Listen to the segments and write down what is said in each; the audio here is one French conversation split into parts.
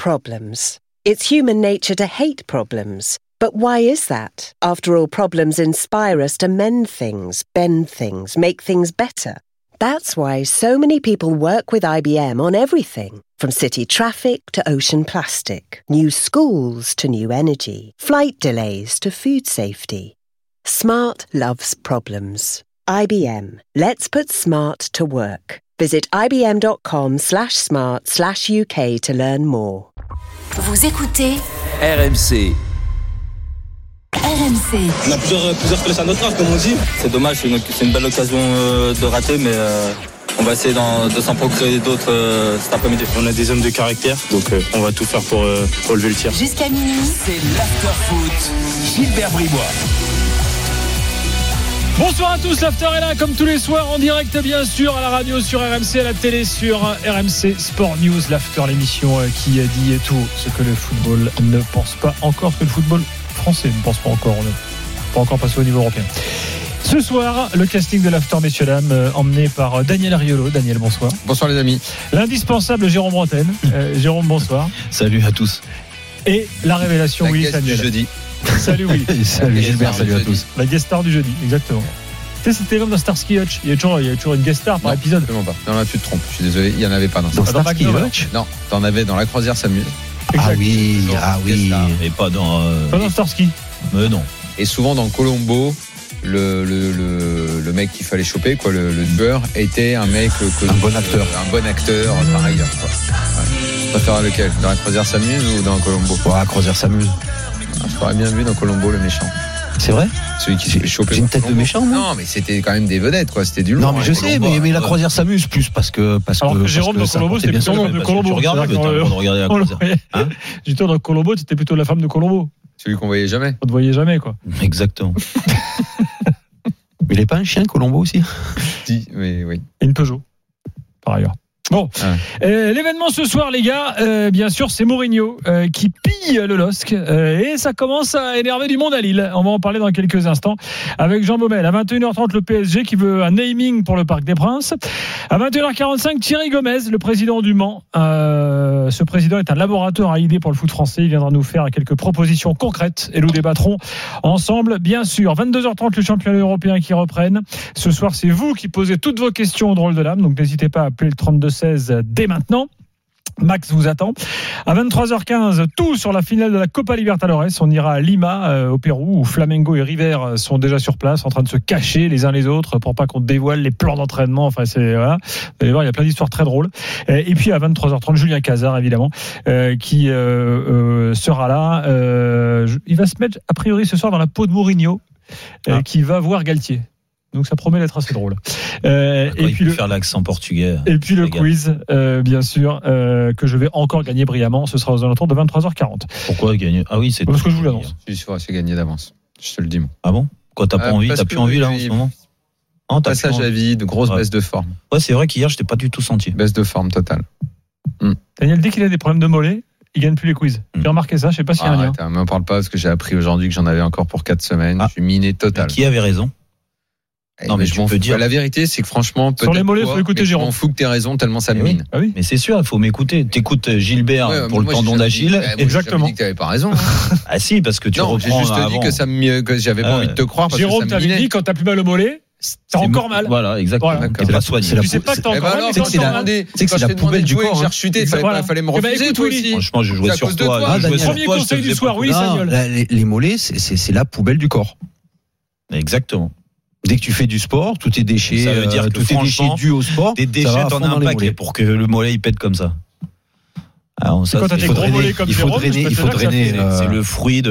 problems. It's human nature to hate problems. But why is that? After all, problems inspire us to mend things, bend things, make things better. That's why so many people work with IBM on everything, from city traffic to ocean plastic, new schools to new energy, flight delays to food safety. Smart loves problems. IBM. Let's put smart to work. Visit ibm.com/smart/UK to learn more. Vous écoutez RMC. RMC. On a plusieurs flèches à notre arc, comme on dit. C'est dommage, c'est une belle occasion de rater, mais on va essayer de s'en procurer d'autres cet après-midi. On a des hommes de caractère, donc on va tout faire pour relever le tir. Jusqu'à minuit, c'est l'after-foot. Gilbert Bribois. Bonsoir à tous, l'After est là comme tous les soirs en direct bien sûr à la radio, sur RMC, à la télé, sur RMC Sport News. L'After, l'émission qui dit tout ce que le football ne pense pas encore, que le football français ne pense pas encore, on n'est pas encore passé au niveau européen. Ce soir, le casting de l'After, messieurs dames, emmené par Daniel Ariolo. Daniel, bonsoir. Bonsoir les amis. L'indispensable Jérôme Bretagne. Jérôme, bonsoir. Salut à tous. Et la révélation, la Willy guest Sagnol. du jeudi. Salut Willy. Salut Gilbert, salut à tous. La guest star du jeudi, exactement. Tu sais, c'était comme dans Starsky Hutch. Il y a toujours une guest star par épisode. Absolument pas. Non, là, tu te trompes. Je suis désolé, il n'y en avait pas dans Starsky Hutch. Non, t'en avais dans La Croisière s'amuse. Ah oui. Et pas dans Starsky. Mais non. Et souvent dans Colombo, le mec qu'il fallait choper, quoi, le tueur, était un mec un bon acteur. Un bon acteur, par ailleurs. Quoi. Ouais. Tu préfères lequel? Dans La Croisière s'amuse ou dans Colombo? La Croisière s'amuse. Je t'aurais bien vu dans Colombo, le méchant. C'est vrai? Celui qui s'est chopé. J'ai une tête de méchant, moi. Non, mais c'était quand même des vedettes, quoi. C'était du lourd. Non, mais je sais, mais la Croisière s'amuse plus parce que Jérôme dans Colombo, c'était bien son nom de Colombo. Tu regardes, mais t'as le droit de regarder la Croisière. Hein? Dis-toi, dans Colombo, c'était plutôt la femme de Colombo. Celui qu'on voyait jamais. On te voyait jamais, quoi. Exactement. Mais il n'est pas un chien, Colombo aussi? Si, oui. Et une Peugeot, par ailleurs. Bon, l'événement ce soir, les gars, bien sûr, c'est Mourinho qui pille le LOSC et ça commence à énerver du monde à Lille. On va en parler dans quelques instants avec Jean Baumel. À 21h30, le PSG qui veut un naming pour le Parc des Princes. À 21h45, Thierry Gomez, le président du Mans. Ce président est un laboratoire à idées pour le foot français. Il viendra nous faire quelques propositions concrètes et nous débattrons ensemble, bien sûr. 22h30, le championnat européen qui reprennent. Ce soir, c'est vous qui posez toutes vos questions au drôle de l'âme, donc n'hésitez pas à appeler le 3216 dès maintenant. Max vous attend. À 23h15, tout sur la finale de la Copa Libertadores. On ira à Lima, au Pérou, où Flamengo et River sont déjà sur place, en train de se cacher les uns les autres pour pas qu'on dévoile les plans d'entraînement. Enfin, voilà. Vous allez voir, il y a plein d'histoires très drôles. Et puis à 23h30, Julien Cazard, évidemment, qui sera là. Il va se mettre, a priori, ce soir dans la peau de Mourinho, qui va voir Galtier. Donc ça promet d'être assez drôle. Et puis faire l'accent portugais. Et puis le quiz, bien sûr, que je vais encore gagner brillamment. Ce sera aux alentours de 23h40. Pourquoi gagner? Ah oui, c'est parce que je vous l'annonce. C'est gagné d'avance. Je te le dis. Moi. Ah bon? Quoi, t'as pas envie? T'as plus envie là en ce moment? Passage à vide, grosse baisse de forme. Ouais, c'est vrai qu'hier je t'ai pas du tout senti. Baisse de forme totale. Daniel, dès qu'il a des problèmes de mollets, il gagne plus les quiz. J'ai remarqué ça, je sais pas s'il y a un lien. M'en parle pas parce que j'ai appris aujourd'hui que j'en avais encore pour 4 semaines. Je suis miné total. Qui avait raison? Non, mais je m'en fous. La vérité, c'est que franchement, sur les mollets, il faut écouter Jérôme. Je m'en fous que t'aies raison, tellement ça me mine. Ah oui. Mais c'est sûr, il faut m'écouter. T'écoutes Gilbert pour le tendon d'Achille. Exactement. Je dit que t'avais pas raison. Ah si, parce que tu reprends. J'ai juste dit que j'avais pas envie de te croire. Jérôme, t'avais dit quand t'as plus mal au mollet, t'as encore mal. Voilà, exactement. T'es pas soigné. Tu sais pas que t'as encore mal. C'est que c'est la poubelle du corps. J'ai rechuté, il fallait me refuser toi aussi. Franchement, je jouais sur toi. Premier conseil du soir, oui, Sagnol. Les mollets, c'est la poubelle du corps. Exactement. Dès que tu fais du sport, tous tes déchets, ça veut dire que tous tes déchets dus au sport, tes déchets t'en as un paquet pour que le mollet il pète comme ça. Alors, ça, quand t'as des gros mollets comme Jérôme, il faut drainer. C'est le fruit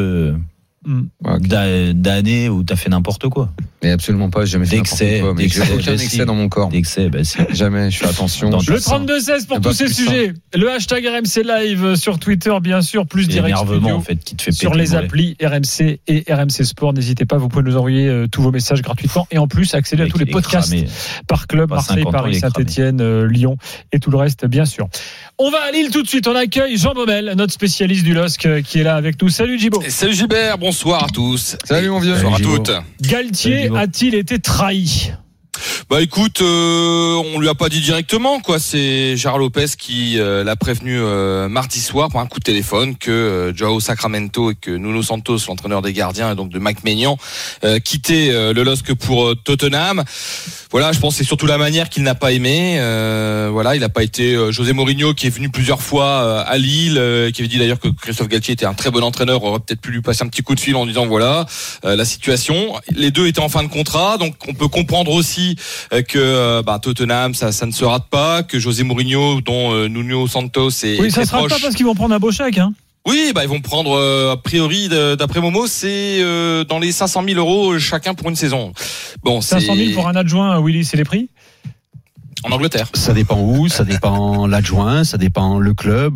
d'années où t'as fait n'importe quoi. Mais absolument pas, j'ai jamais fait n'importe quoi. Mais j'ai aucun excès dans mon corps. D'excès, si. Jamais, je fais attention. Le 32-16 pour tous ces sujets. Le hashtag RMC Live sur Twitter, bien sûr, plus direct studio, en fait, qui te fait sur les applis RMC et RMC Sport. N'hésitez pas, vous pouvez nous envoyer tous vos messages gratuitement et en plus accéder à tous les podcasts par club, Marseille, Paris, Saint-Etienne, Lyon et tout le reste, bien sûr. On va à Lille tout de suite. On accueille Jean Baumel, notre spécialiste du LOSC, qui est là avec nous. Salut Djibo. Salut Gilbert, bonsoir à tous. Salut mon vieux. Bonsoir à toutes. Galtier a-t-il été trahi? Bah écoute, on lui a pas dit directement quoi. C'est Gérard Lopez qui l'a prévenu mardi soir par un coup de téléphone que Joao Sacramento et que Nuno Santos, l'entraîneur des gardiens, et donc de Mike Maignan, quittaient le LOSC pour Tottenham. Voilà, je pense que c'est surtout la manière qu'il n'a pas aimé. Voilà, il n'a pas été José Mourinho qui est venu plusieurs fois à Lille, qui avait dit d'ailleurs que Christophe Galtier était un très bon entraîneur, aurait peut-être pu lui passer un petit coup de fil en disant voilà la situation. Les deux étaient en fin de contrat, donc on peut comprendre aussi que Tottenham ça ne se rate pas, que José Mourinho dont Nuno Santos est oui, très ça se rate proche. pas parce qu'ils vont prendre un beau chèque, hein. Oui, ils vont prendre a priori d'après Momo, c'est dans les 500 000 euros chacun pour une saison. Bon, 500 000 pour un adjoint, Willy, c'est les prix en Angleterre. Ça dépend où, ça dépend l'adjoint, ça dépend le club.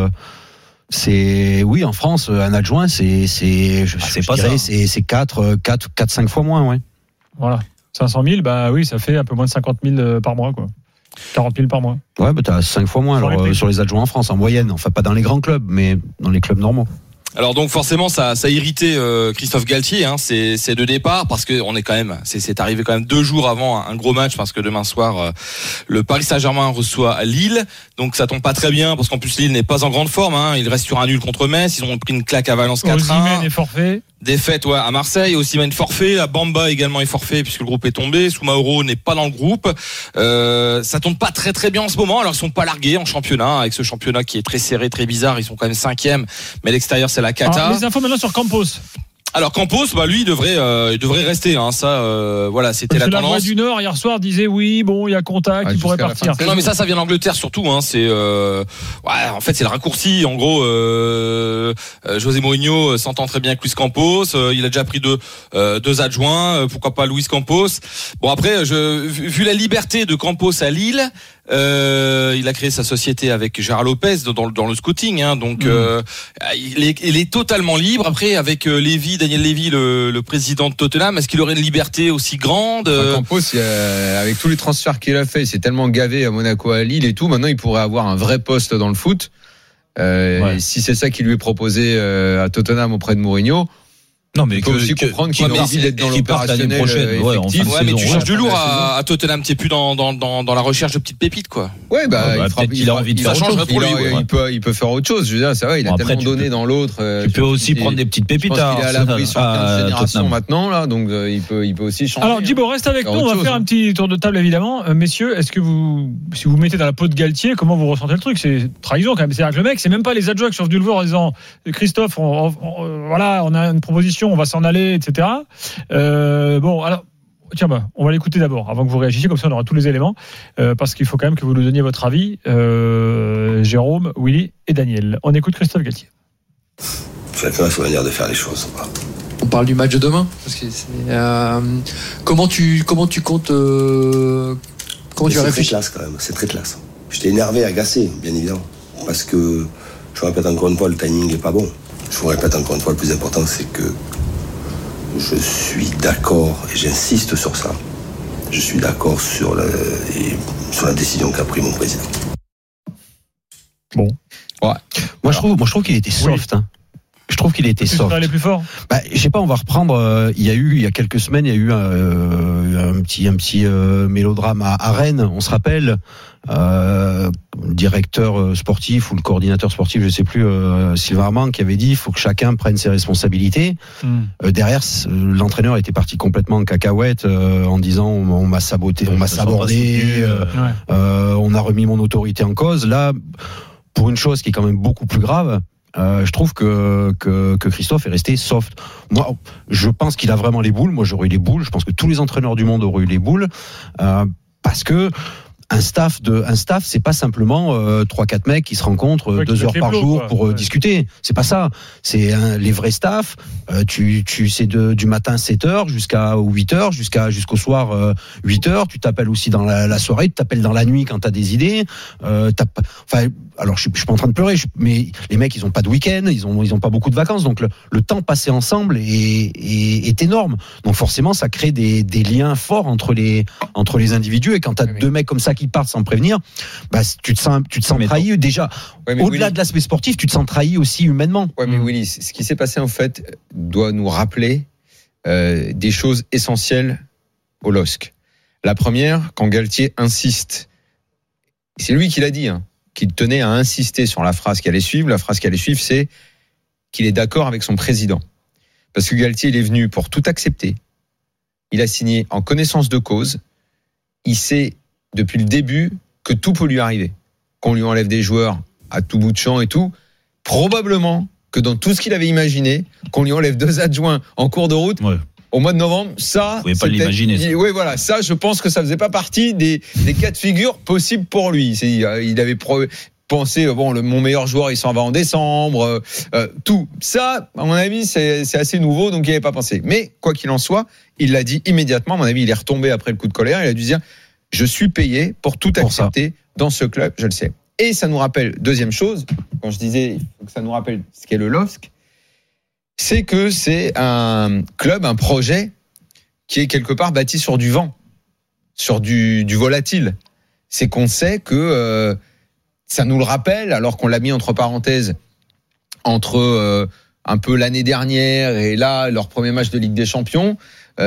Oui, en France, un adjoint, c'est 4-5 fois moins, ouais. Voilà. 500 000, oui, ça fait un peu moins de 50 000 par mois, quoi. 40 000 par mois. Ouais, t'as 5 fois moins sur les adjoints en France, en moyenne. Enfin, pas dans les grands clubs, mais dans les clubs normaux. Alors donc forcément ça a irrité Christophe Galtier, c'est de départ parce que on est quand même, c'est arrivé quand même 2 jours avant un gros match parce que demain soir le Paris Saint-Germain reçoit Lille, donc ça tombe pas très bien parce qu'en plus Lille n'est pas en grande forme, il reste sur un nul contre Metz, ils ont pris une claque à Valence 4-1. Osimhen est forfait. Défaite à Marseille, Osimhen forfait, à Bamba également est forfait puisque le groupe est tombé, Soumaoro n'est pas dans le groupe. Ça tombe pas très très bien en ce moment, alors ils sont pas largués en championnat, avec ce championnat qui est très serré, très bizarre, ils sont quand même 5e, mais à l'extérieur c'est la cata. Alors, les infos maintenant sur Campos. Alors Campos, lui, il devrait rester. Voilà, c'était la tendance. La Voix du Nord hier soir disait oui, bon, il y a contact, il pourrait partir. Non, mais ça vient d'Angleterre surtout. C'est, en fait, c'est le raccourci. En gros, José Mourinho s'entend très bien avec Luis Campos. Il a déjà pris deux adjoints. Pourquoi pas Luis Campos? Bon après, vu la liberté de Campos à Lille. Il a créé sa société avec Gérard Lopez dans le scouting, donc il est totalement libre. Après, avec Daniel Lévy, le président de Tottenham, est-ce qu'il aurait une liberté aussi grande? Campos, avec tous les transferts qu'il a fait, il s'est tellement gavé à Monaco, à Lille et tout. Maintenant, il pourrait avoir un vrai poste dans le foot. Si c'est ça qui lui est proposé à Tottenham auprès de Mourinho. Non, mais il faut aussi comprendre qu'il a envie d'être dans l'opérationnel effectif. Ouais, mais tu cherches du lourd à Tottenham, t'es plus dans la recherche de petites pépites, quoi. Ouais, il a envie de faire autre chose. Il peut faire autre chose. Je veux dire, c'est vrai, il a tellement donné dans l'autre. Tu peux aussi prendre des petites pépites. Je pense qu'il est à l'abri sur 15 générations maintenant, là, donc il peut aussi changer. Alors, Djibo, reste avec nous. On va faire un petit tour de table, évidemment. Messieurs, est-ce que si vous mettez dans la peau de Galtier, comment vous ressentez le truc? C'est trahison, quand même. C'est-à-dire que le mec, c'est même pas les adjoints qui sont venus le voir en disant, Christophe, voilà, on a une proposition, on va s'en aller, etc. Bon, alors, tiens, on va l'écouter d'abord, avant que vous réagissiez, comme ça on aura tous les éléments, parce qu'il faut quand même que vous nous donniez votre avis, Jérôme, Willy et Daniel. On écoute Christophe Galtier. Chacun a sa manière de faire les choses. On parle du match de demain, parce que comment tu comptes, comment tu as réfléchi? C'est très classe quand même, c'est très classe. J'étais énervé, agacé, bien évidemment, parce que je vous répète encore une fois, le timing n'est pas bon. Je vous répète encore une fois, le plus important, c'est que je suis d'accord, et j'insiste sur ça, je suis d'accord sur la décision qu'a pris mon président. Bon. Ouais. Moi, je trouve qu'il était soft. Oui. Je trouve qu'il était soft. Aller plus fort. Je sais pas, on va reprendre. Il y a quelques semaines, il y a eu un petit mélodrame à Rennes. On se rappelle, le directeur sportif ou le coordinateur sportif, je sais plus, Sylvain Armand, qui avait dit il faut que chacun prenne ses responsabilités. Derrière, l'entraîneur était parti complètement en cacahuète en disant on m'a saboté, on m'a sabordé, on a remis mon autorité en cause. Là, pour une chose qui est quand même beaucoup plus grave. Je trouve que Christophe est resté soft. Moi, je pense qu'il a vraiment les boules. Moi, j'aurais eu les boules. Je pense que tous les entraîneurs du monde auraient eu les boules parce que un staff, c'est pas simplement 3-4 mecs qui se rencontrent 2 heures par jour pour discuter. C'est pas ça. C'est les vrais staffs. Tu sais du matin 7h jusqu'à 8h, jusqu'au soir 8h. Tu t'appelles aussi dans la soirée. Tu t'appelles dans la nuit quand t'as des idées. Alors je suis pas en train de pleurer, mais les mecs ils ont pas de week-end, ils ont pas beaucoup de vacances, donc le temps passé ensemble est énorme. Donc forcément ça crée des liens forts entre les individus, et quand t'as 2 mecs comme ça qui partent sans prévenir, tu te sens trahi déjà. Ouais, au-delà de l'aspect sportif, tu te sens trahi aussi humainement. Ouais, mais Willy, ce qui s'est passé en fait doit nous rappeler des choses essentielles au LOSC. La première, quand Galtier insiste, c'est lui qui l'a dit, qu'il tenait à insister sur la phrase qui allait suivre. La phrase qui allait suivre, c'est qu'il est d'accord avec son président. Parce que Galtier, il est venu pour tout accepter. Il a signé en connaissance de cause. Il sait depuis le début que tout peut lui arriver. Qu'on lui enlève des joueurs à tout bout de champ et tout. Probablement que dans tout ce qu'il avait imaginé, qu'on lui enlève 2 adjoints en cours de route, au mois de novembre, ça... Vous pouvez pas l'imaginer. Oui, voilà, ça, je pense que ça faisait pas partie des cas de figure possibles pour lui. Il avait pensé, mon meilleur joueur, il s'en va en décembre, tout. Ça, à mon avis, c'est assez nouveau, donc il n'y avait pas pensé. Mais, quoi qu'il en soit, il l'a dit immédiatement. À mon avis, il est retombé après le coup de colère. Il a dû dire, je suis payé pour tout accepter dans ce club, je le sais. Et ça nous rappelle, deuxième chose, quand je disais que ça nous rappelle ce qu'est le LOSC, c'est que c'est un club, un projet qui est quelque part bâti sur du vent, sur du volatile. C'est qu'on sait que ça nous le rappelle, alors qu'on l'a mis entre parenthèses entre un peu l'année dernière et là, leur premier match de Ligue des Champions,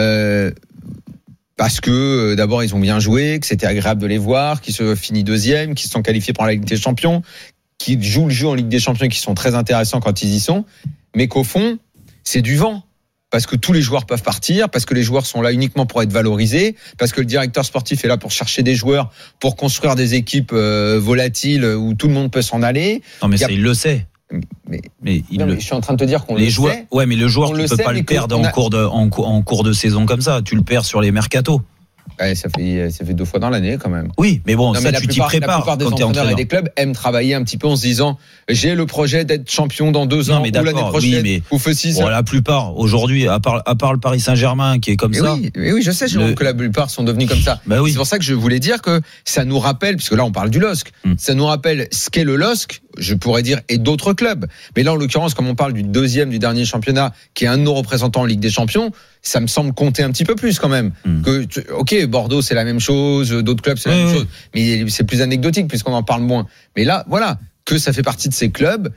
parce que d'abord ils ont bien joué, que c'était agréable de les voir, qu'ils se finissent deuxième, qu'ils se sont qualifiés pour la Ligue des Champions, qu'ils jouent le jeu en Ligue des Champions, qui sont très intéressants quand ils y sont, mais qu'au fond c'est du vent, parce que tous les joueurs peuvent partir, parce que les joueurs sont là uniquement pour être valorisés, parce que le directeur sportif est là pour chercher des joueurs, pour construire des équipes volatiles où tout le monde peut s'en aller. Non mais il le sait. Mais je suis en train de te dire qu'on le joueurs, sait. Ouais, mais le joueur, tu peux pas le perdre en cours de saison comme ça. Tu le perds sur les mercatos. Ouais, ça fait 2 fois dans l'année quand même. Oui, mais bon, ça tu t'y prépares. La plupart des entraîneurs et des clubs aiment travailler un petit peu en se disant j'ai le projet d'être champion dans 2 ans ou l'année prochaine ou fait 6 ans. La plupart aujourd'hui, à part le Paris Saint-Germain qui est comme ça. Oui, je sais que la plupart sont devenus comme ça. C'est pour ça que je voulais dire que ça nous rappelle, puisque là on parle du LOSC, ça nous rappelle ce qu'est le LOSC, je pourrais dire, et d'autres clubs. Mais là en l'occurrence, comme on parle du du dernier championnat, qui est un de nos représentants en Ligue des Champions, ça me semble compter un petit peu plus quand même. Ok, Bordeaux c'est la même chose, d'autres clubs c'est la même chose, mais c'est plus anecdotique puisqu'on en parle moins. Mais là, voilà, que ça fait partie de ces clubs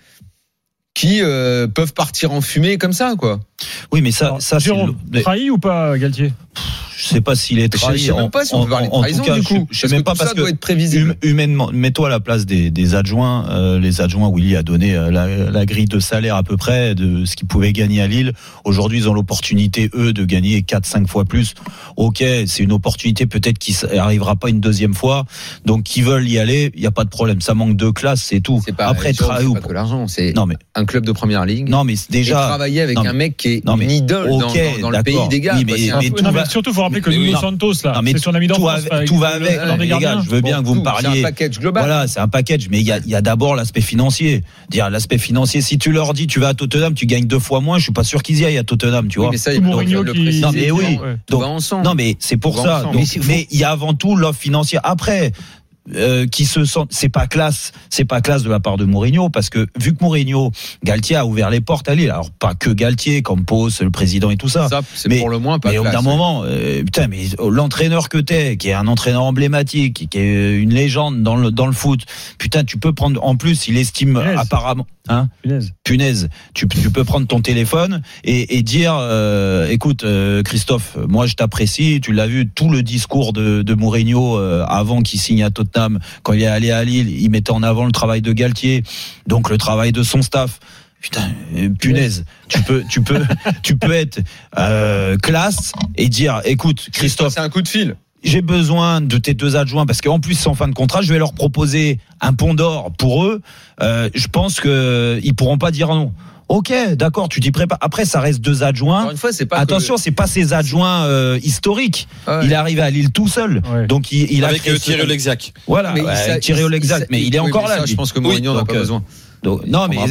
qui peuvent partir en fumée comme ça, quoi. Oui, mais ça Jérôme, trahi ou pas, Galtier? Je sais pas s'il est trahi. Je sais même pas si on peut parler de trahison, du coup. Je sais même pas, parce que doit être prévisible. Humainement, mets-toi à la place des adjoints. Les adjoints, Willy a donné la grille de salaire à peu près de ce qu'ils pouvaient gagner à Lille. Aujourd'hui, ils ont l'opportunité, eux, de gagner 4-5 fois plus. Ok, c'est une opportunité peut-être qui arrivera pas une deuxième fois. Donc, qui veulent y aller, il y a pas de problème. Ça manque de classe, c'est tout. C'est pas, après, trahi ou pas que l'argent, c'est un club de première ligue. Non, mais déjà. Et travailler avec un mec qui est une idole dans le pays des gars. Mais surtout, faut rappeler que Nuno Santos, là, c'est son ami d'enfance. Tout va avec. Les gars, je veux bien que vous me parliez. C'est un package global. Voilà, c'est un package, mais il y a d'abord l'aspect financier. L'aspect financier, si tu leur dis, tu vas à Tottenham, tu gagnes 2 fois moins, je suis pas sûr qu'ils y aillent à Tottenham, tu vois. Mais ça, Mourinho le précise. Non, mais oui. Donc, non, mais c'est pour ça. Mais il y a avant tout l'offre financière. Après, qui se sentent, c'est pas classe de la part de Mourinho, parce que vu que Mourinho, Galtier a ouvert les portes à Lille, alors pas que Galtier, Campos, le président et tout ça, c'est mais, pour le moins pas mais classe. D'un moment, mais l'entraîneur que t'es, qui est un entraîneur emblématique, qui est une légende dans le foot, putain, tu peux prendre, en plus, il estime apparemment, punaise, tu peux prendre ton téléphone et dire, écoute, Christophe, moi je t'apprécie, tu l'as vu, tout le discours de Mourinho avant qu'il signe à Tottenham, quand il est allé à Lille, il mettait en avant le travail de Galtier, donc le travail de son staff. Putain, punaise, tu peux être classe et dire, écoute, Christophe, c'est un coup de fil. J'ai besoin de tes 2 adjoints parce qu'en plus, c'est en fin de contrat, je vais leur proposer un pont d'or pour eux. Je pense que ils pourront pas dire non. Ok, d'accord, tu t'y prépares. Après, ça reste 2 adjoints. Encore une fois, c'est pas attention, c'est pas ses adjoints historiques. Ouais. Il est arrivé à Lille tout seul. Ouais. Donc il avec Thierry Olexac. Voilà, Thierry Olexac, mais il est encore là. Ça, je pense que Mourinho n'a pas besoin. Donc, non mais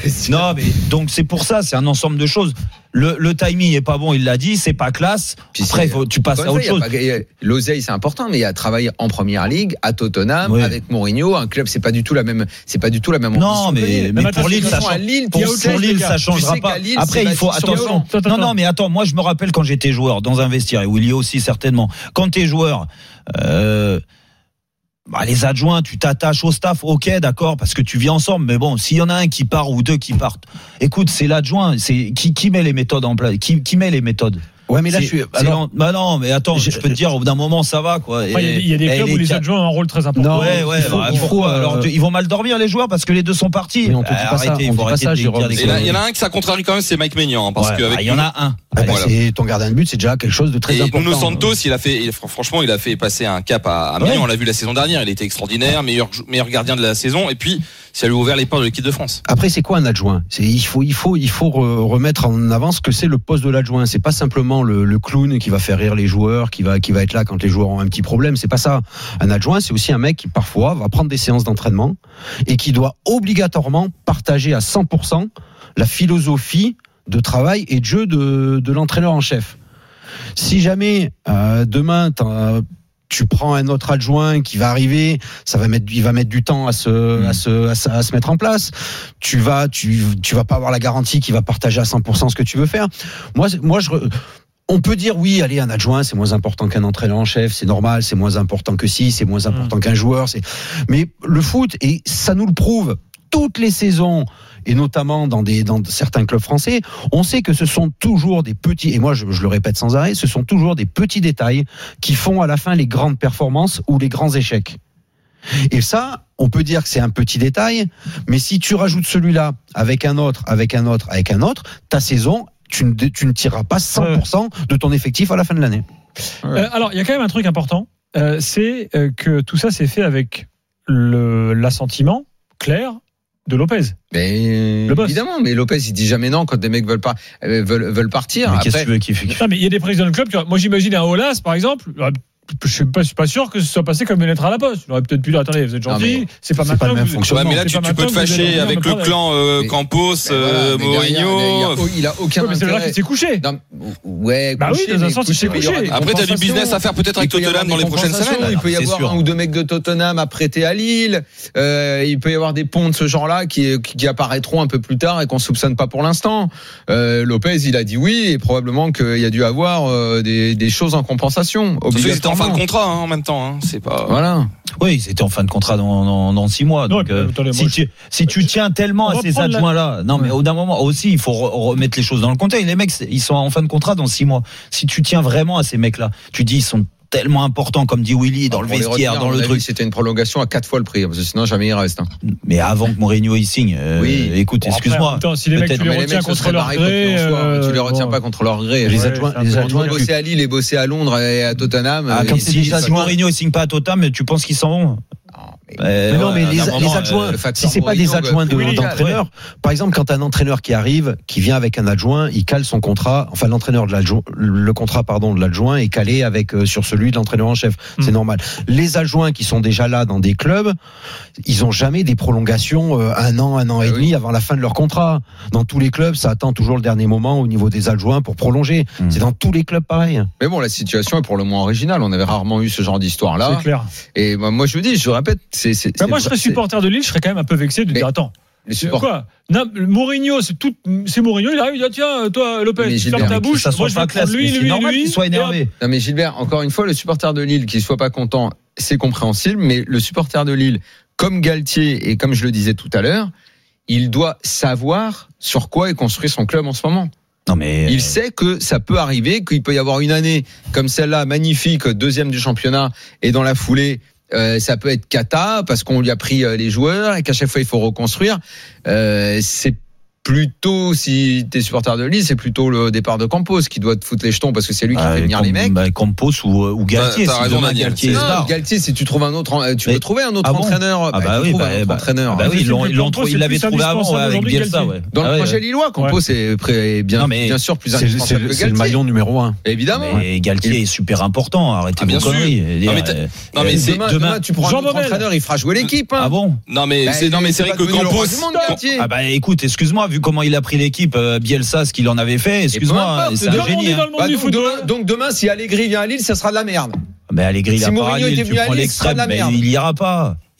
donc c'est pour ça, c'est un ensemble de choses. Le timing est pas bon, il l'a dit, c'est pas classe. Puis après tu passes à autre chose. L'oseille c'est important, mais il y a travaillé en première ligue à Tottenham avec Mourinho, un club, c'est pas du tout la même non mais pour Lille ça change. Pour Lille ça changera pas. Après il faut attention. Non mais attends, moi je me rappelle quand j'étais joueur dans un vestiaire, et Willy aussi certainement. Quand t'es joueur les adjoints, tu t'attaches au staff, ok, d'accord, parce que tu vis ensemble. Mais bon, s'il y en a un qui part ou 2 qui partent, écoute, c'est l'adjoint, c'est qui met les méthodes en place, qui met les méthodes. Ouais, mais là, bah non, mais attends, je peux te dire, au bout d'un moment, ça va, quoi. Il y a des clubs où les adjoints ont un rôle très important. Alors, ils vont mal dormir, les joueurs, parce que les deux sont partis. Mais on te dit pas ça. Il y en a un qui ça contrarie quand même, c'est Mike Maignan, parce que il y en a un. C'est ton gardien de but, c'est déjà quelque chose de très important. Nuno Santos, franchement, il a fait passer un cap à Maignan. On l'a vu la saison dernière, il était extraordinaire, meilleur gardien de la saison, et puis ça lui a ouvert les portes de l'équipe de France. Après, c'est quoi un adjoint? Il faut remettre en avant ce que c'est le poste de l'adjoint. C'est pas simplement le clown qui va faire rire les joueurs, qui va être là quand les joueurs ont un petit problème. C'est pas ça. Un adjoint, c'est aussi un mec qui parfois va prendre des séances d'entraînement et qui doit obligatoirement partager à 100% la philosophie de travail et de jeu de l'entraîneur en chef. Si jamais demain tu prends un autre adjoint qui va arriver, il va mettre du temps à se mettre en place. Tu vas pas avoir la garantie qu'il va partager à 100% ce que tu veux faire. On peut dire oui, allez, un adjoint, c'est moins important qu'un entraîneur en chef, c'est normal, c'est moins important que c'est moins important qu'un joueur. Mais le foot, et ça nous le prouve, toutes les saisons, et notamment dans certains clubs français, on sait que ce sont toujours des petits, et moi je le répète sans arrêt, ce sont toujours des petits détails qui font à la fin les grandes performances ou les grands échecs. Et ça, on peut dire que c'est un petit détail, mais si tu rajoutes celui-là avec un autre, ta saison, tu ne tireras pas 100% de ton effectif à la fin de l'année. Alors, il y a quand même un truc important, c'est que tout ça s'est fait avec l'assentiment clair de Lopez. Mais évidemment, mais Lopez il dit jamais non quand des mecs veulent partir. Mais après, qu'est-ce que tu veux qu'il fait? Non, mais il y a des présidents de club. Moi, j'imagine un Aulas, par exemple. Je suis pas sûr que ce soit passé comme une lettre à la poste. Il aurait peut-être pu dire attendez, vous êtes gentil, c'est pas maintenant. Le même fonctionnement. Mais là, tu peux te fâcher avec le clan Campos, Mourinho. Il a aucun intérêt. C'est vrai qu'il s'est couché. Ouais, bah oui, dans un sens, il s'est couché. Après, t'as du business à faire peut-être avec Tottenham dans les prochaines semaines. Il peut y avoir un ou deux mecs de Tottenham à prêter à Lille. Il peut y avoir des ponts de ce genre-là qui apparaîtront un peu plus tard et qu'on soupçonne pas pour l'instant. Lopez, il a dit oui et probablement qu'il y a dû avoir des choses en compensation. Ils étaient en fin de contrat en même temps. C'est pas. Voilà. Oui, ils étaient en fin de contrat dans 6 mois. Donc, si tu tiens tellement à ces adjoints-là, non, mais au d'un moment aussi, il faut remettre les choses dans le contexte. Les mecs, ils sont en fin de contrat dans 6 mois. Si tu tiens vraiment à ces mecs-là, tu dis ils sont tellement important, comme dit Willy, dans le vestiaire, dans le truc. C'était une prolongation à 4 fois le prix, parce que sinon jamais il reste. Mais avant que Mourinho y signe, écoute, excuse-moi. Si les mecs, tu les retiens contre leur gré, tu les retiens pas contre leur gré. Les adjoints bosser à Lille et bosser à Londres et à Tottenham. Si Mourinho il signe pas à Tottenham, tu penses qu'ils s'en vont? Mais non, mais les adjoints, si c'est pas des adjoints d'entraîneurs, par exemple, quand un entraîneur qui arrive, qui vient avec un adjoint, il cale son contrat, enfin l'entraîneur de l'adjoint, le contrat de l'adjoint est calé avec sur celui de l'entraîneur en chef. C'est normal. Les adjoints qui sont déjà là dans des clubs, ils ont jamais des prolongations un an et demi avant la fin de leur contrat. Dans tous les clubs, ça attend toujours le dernier moment au niveau des adjoints pour prolonger. C'est dans tous les clubs pareil. Mais bon, la situation est pour le moins originale. On avait rarement eu ce genre d'histoire-là. C'est clair. Et moi, je répète. Moi, je serais supporter de Lille, je serais quand même un peu vexé de dire attends. Quoi? Non, Mourinho, c'est Mourinho, il arrive, il dit tiens, toi, Lopez, tu fermes ta bouche, moi je vais prendre lui, qu'il soit énervé. Non, mais Gilbert, encore une fois, le supporter de Lille, qu'il soit pas content, c'est compréhensible, mais le supporter de Lille, comme Galtier et comme je le disais tout à l'heure, il doit savoir sur quoi est construit son club en ce moment. Non mais il sait que ça peut arriver, qu'il peut y avoir une année comme celle-là, magnifique, deuxième du championnat, et dans la foulée, ça peut être cata parce qu'on lui a pris les joueurs et qu'à chaque fois il faut reconstruire. C'est plutôt, si t'es supporter de Lille, c'est plutôt le départ de Campos qui doit te foutre les jetons parce que c'est lui qui fait venir les mecs. Campos ou Galtier. T'as raison, Galtier, si tu trouves un autre, tu peux trouver un autre entraîneur. Entraîneur. Il l'avait trouvé avant avec Bielsa. Dans le projet lillois, Campos est bien sûr plus indispensable que Galtier. C'est le maillon numéro 1. Évidemment. Mais Galtier est super important. Arrêtez vos conneries. Non mais demain tu prends un autre entraîneur, il fera jouer l'équipe. Ah bon? Non mais c'est vrai que Campos. Ah bah écoute, excuse-moi, vu comment il a pris l'équipe, Bielsa, ce qu'il en avait fait, excuse-moi, c'est un génie. Donc demain, si Allegri vient à Lille, ça sera de la merde. Mais Allegri, il a pas à Lille, tu prends l'extrême, mais il ira pas.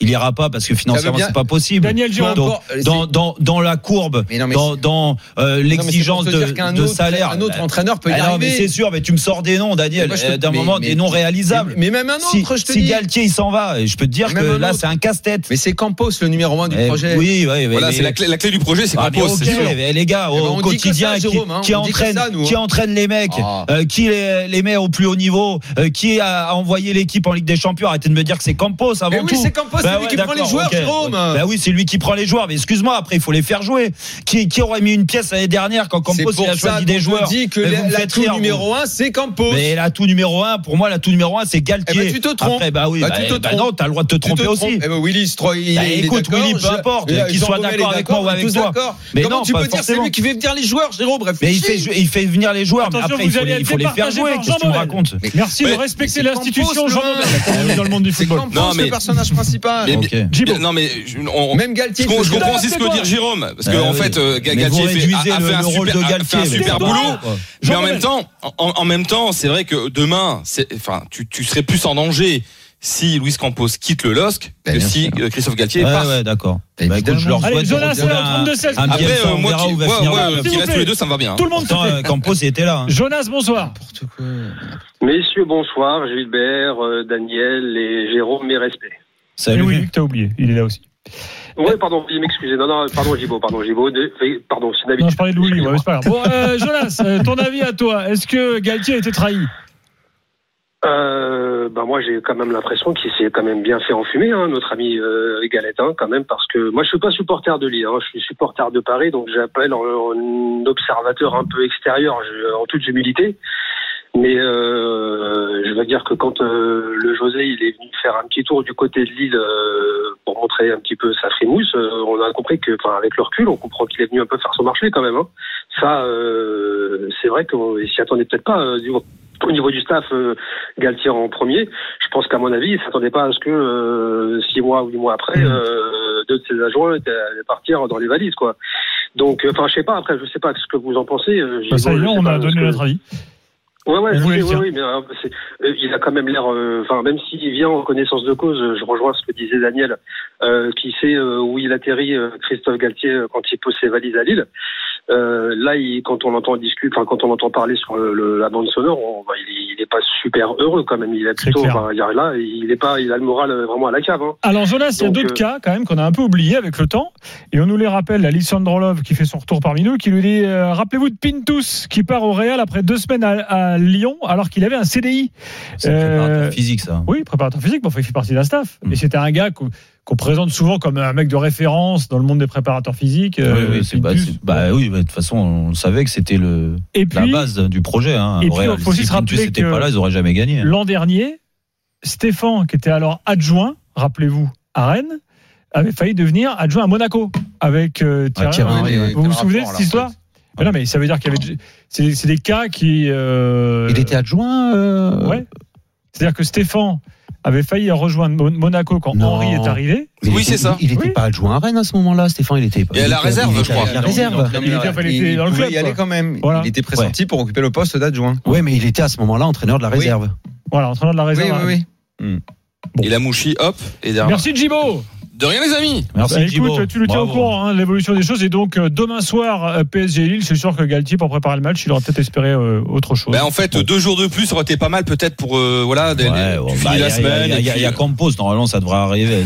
il ira pas parce que financièrement c'est pas possible. Daniel Giraud, dans la courbe, dans l'exigence de salaire. Un autre entraîneur peut y arriver. arriver. Mais c'est sûr, mais tu me sors des noms, Daniel, d'un moment des noms réalisables. Mais même un autre, je te dis. Si Galtier il s'en va, je peux te dire que là c'est un casse-tête. Mais c'est Campos le numéro 1 du projet. Oui, voilà, c'est la clé du projet, c'est Campos. C'est sûr. Les gars, au quotidien, qui entraîne les mecs, qui les met au plus haut niveau, qui a envoyé l'équipe en Ligue des Champions. Arrêtez de me dire que c'est Campos avant tout. Oui, c'est Campos, c'est lui qui prend les joueurs, Jérôme. Bah oui, c'est lui qui prend les joueurs. Mais excuse-moi, après il faut les faire jouer. Qui aurait mis une pièce l'année dernière quand Campos il a choisi des joueurs? C'est pour ça qu'on dit que l'atout numéro 1 c'est Campos. Mais l'atout numéro 1, pour moi, l'atout numéro 1 c'est Galtier. Tu te trompes. Après, non, t'as le droit de te tromper aussi. Willy, écoute, Willy, peu importe, qu'il soit d'accord avec moi ou avec toi. Mais comment tu peux dire c'est lui qui fait venir les joueurs, Jérôme? Mais il fait venir les joueurs, mais après il faut les faire jouer. Qu'est-ce que tu me racontes? Merci de respecter l'institution, Jean Monnet, dans le monde du football. C'est Campos le personnage principal. Non mais même Galtier. Je comprends aussi ce que veut dire Jérôme, parce que en fait Galtier a fait un super boulot, mais en même temps, c'est vrai que demain, tu serais plus en danger si Luis Campos quitte le LOSC que si Christophe Galtier part. Ouais, d'accord. Écoute, je leur souhaite après moi qui reste tous les deux, ça me va bien. Tout le monde Campos était là. Jonas, bonsoir. Messieurs, bonsoir. Gilbert, Daniel et Jérôme, mes respects. Salut. Oui, t'as oublié, il est là aussi. Oui, pardon, m'excusez. Non, pardon, Gibaud. Pardon, c'est d'habitude. Non, je parlais de Louis, c'est pas grave. Bon, Jonas, ton avis à toi, est-ce que Galtier a été trahi? Moi j'ai quand même l'impression qu'il s'est quand même bien fait enfumer, notre ami Galetin, quand même, parce que moi je suis pas supporter de Lille, je suis supporter de Paris, donc j'appelle en observateur un peu extérieur, en toute humilité. Mais je veux dire que quand le José il est venu faire un petit tour du côté de Lille pour montrer un petit peu sa frimousse, on a compris que, avec le recul, on comprend qu'il est venu un peu faire son marché quand même. Ça, c'est vrai qu'on s'y attendait peut-être pas au niveau du staff, Galtier en premier. Je pense qu'à mon avis, il s'attendait pas à ce que 6 mois ou 8 mois après, 2 de ses adjoints allaient partir dans les valises, quoi. Donc, je sais pas. Après, je sais pas ce que vous en pensez. Ça y est, on a donné notre avis. Oui, mais il a quand même l'air, même s'il vient en connaissance de cause, je rejoins ce que disait Daniel, qui sait où il atterrit, Christophe Galtier, quand il pose ses valises à Lille. Là, quand on entend parler sur la bande sonore, il est pas super heureux quand même. Il est plutôt, il a le moral vraiment à la cave. Alors Jonas, il y a d'autres cas quand même qu'on a un peu oubliés avec le temps, et on nous les rappelle. Alessandro Love qui fait son retour parmi nous, qui nous dit rappelez-vous de Pintus qui part au Real après 2 semaines à Lyon alors qu'il avait un CDI. C'est préparateur physique, ça. Oui, préparateur physique, il fait partie d'un staff. Et c'était un gars qu'on présente souvent comme un mec de référence dans le monde des préparateurs physiques. Oui, de toute façon, on savait que c'était la base du projet. Et puis, il faut aussi se rappeler que pas là, ils n'auraient jamais gagné. L'an dernier, Stéphane, qui était alors adjoint, rappelez-vous, à Rennes, avait failli devenir adjoint à Monaco avec Thierry Henry. Vous vous souvenez de cette histoire? Non, mais ça veut dire qu'il y avait. C'est des cas qui. Il était adjoint. Ouais. C'est-à-dire que Stéphane avait failli rejoindre Monaco quand Henry est arrivé. Oui, c'est ça. Il n'était pas adjoint à Rennes à ce moment-là, Stéphane. Il était. Il y a la réserve, je crois. La réserve. Il était dans le club. Il y allait quand même. Voilà. Il était pressenti pour occuper le poste d'adjoint. Oui, mais il était à ce moment-là entraîneur de la réserve. Voilà, entraîneur de la réserve. Oui. Et la Mouchi, hop, et derrière. Merci Djibo. De rien, les amis. Merci, écoute, tu nous tiens au courant de l'évolution des choses. Et donc, demain soir, PSG Lille, c'est sûr que Galtier, pour préparer le match, il aurait peut-être espéré autre chose. En fait, 2 jours de plus, ça aurait été pas mal, peut-être, pour la semaine. Il y a Campos, normalement, ça devrait arriver.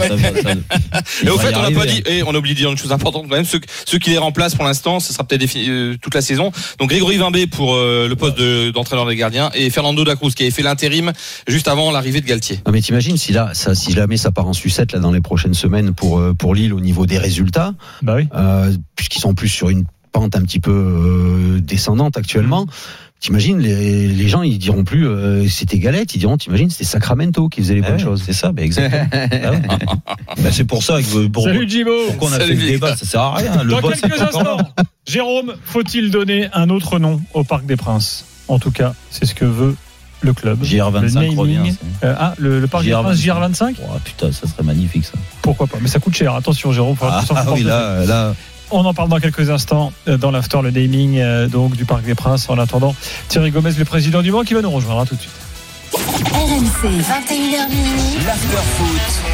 Et au fait, on n'a pas dit, et on a oublié de dire une chose importante quand même, ceux qui les remplacent pour l'instant, ce sera peut-être toute la saison. Donc, Grégory Vimbé pour le poste d'entraîneur des gardiens, et Fernando Dacruz, qui avait fait l'intérim juste avant l'arrivée de Galtier. Non, mais t'imagines, si jamais ça part en sucette, là, dans les prochaines semaines, pour Lille au niveau des résultats, puisqu'ils sont plus sur une pente un petit peu descendante actuellement. T'imagines, les gens ils diront plus c'était Galette, ils diront t'imagines c'était Sacramento qui faisait les bonnes choses. C'est ça, exactement. C'est pour ça que Salut Djibo. Pourquoi on a fait le débat, ça sert à rien. Dans quelques instants, Jérôme, faut-il donner un autre nom au Parc des Princes? En tout cas, c'est ce que veut le club. JR25 revient. Le Parc des Princes JR25. Oh, putain, ça serait magnifique ça. Pourquoi pas? Mais ça coûte cher. Attention, Jérôme. Oui, là. On en parle dans quelques instants dans l'after, le naming donc du Parc des Princes. En attendant, Thierry Gomez, le président du Mans, qui va nous rejoindre tout de suite. RMC 21h. L'after foot.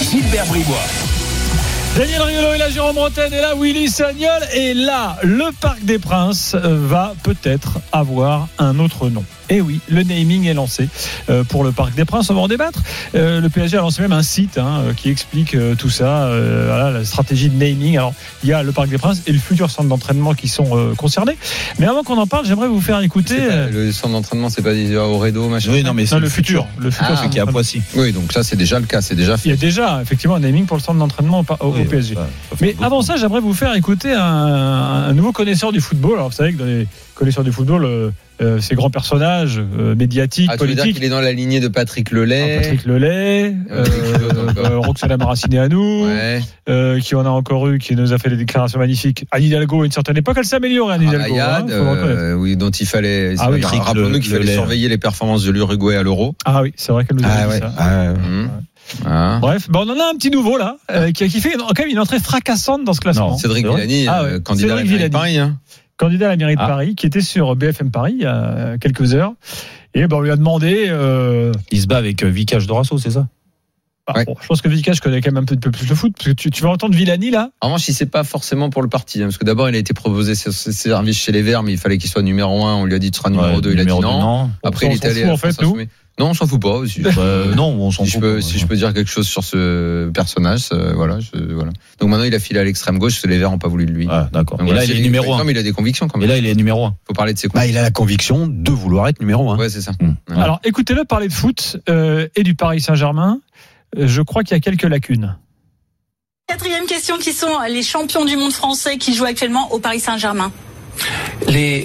Gilbert Bribois. Daniel Riolo et là Jérôme Bretagne et là Willy Sagnol et là le Parc des Princes va peut-être avoir un autre nom. Et oui, le naming est lancé pour le Parc des Princes. On va en débattre. Le PSG a lancé même un site qui explique tout ça, voilà, la stratégie de naming. Alors, il y a le Parc des Princes et le futur centre d'entraînement qui sont concernés. Mais avant qu'on en parle, j'aimerais vous faire écouter. Le centre d'entraînement, c'est pas au Redo, machin. Oui, non, mais c'est le futur. Le futur, c'est qui est à Poissy. Oui, donc ça, c'est déjà le cas, c'est déjà fait. Il y a déjà effectivement un naming pour le centre d'entraînement au PSG. Mais avant ça, j'aimerais vous faire écouter un nouveau connaisseur du football. Alors, vous savez que dans les connaisseurs du football, ces grands personnages médiatiques, politiques. Tu veux dire qu'il est dans la lignée de Patrick Lelay. Patrick Lelay, Roxana Maracineanu, qui en a encore eu, qui nous a fait des déclarations magnifiques. Anne Hidalgo, à une certaine époque, elle s'est améliorée, Anne Hidalgo. Oui, dont il fallait. Rappelons-nous qu'il fallait surveiller les performances de l'Uruguay à l'Euro. Ah oui, c'est vrai qu'elle nous a dit ça. Bref, on en a un petit nouveau là, qui fait quand même une entrée fracassante dans ce classement. Cédric Villani, candidat à la mairie de Paris. Candidat à la mairie de Paris, qui était sur BFM Paris il y a quelques heures. Et on lui a demandé. Il se bat avec Vikash Dorasso, c'est ça? Bon, je pense que Vikash connaît quand même un peu plus le foot, parce que tu vas entendre Villani là. En revanche, il c'est pas forcément pour le parti, parce que d'abord il a été proposé ses services chez les Verts, mais il fallait qu'il soit numéro 1. On lui a dit tu seras numéro 2, il a dit non. Après il est allé. En fait, nous. Non, on s'en fout pas aussi. Non, on s'en fout. Si je peux dire quelque chose sur ce personnage, voilà. Donc maintenant, il a filé à l'extrême gauche, parce que les Verts n'ont pas voulu de lui. Ah, d'accord. Donc, et là, il est numéro 1. Mais il a des convictions quand même. Et là, il est numéro 1. Faut parler de ses convictions. Il a la conviction de vouloir être numéro 1. Ouais, c'est ça. Alors, écoutez-le parler de foot et du Paris Saint-Germain. Je crois qu'il y a quelques lacunes. Quatrième question, qui sont les champions du monde français qui jouent actuellement au Paris Saint-Germain? Oui.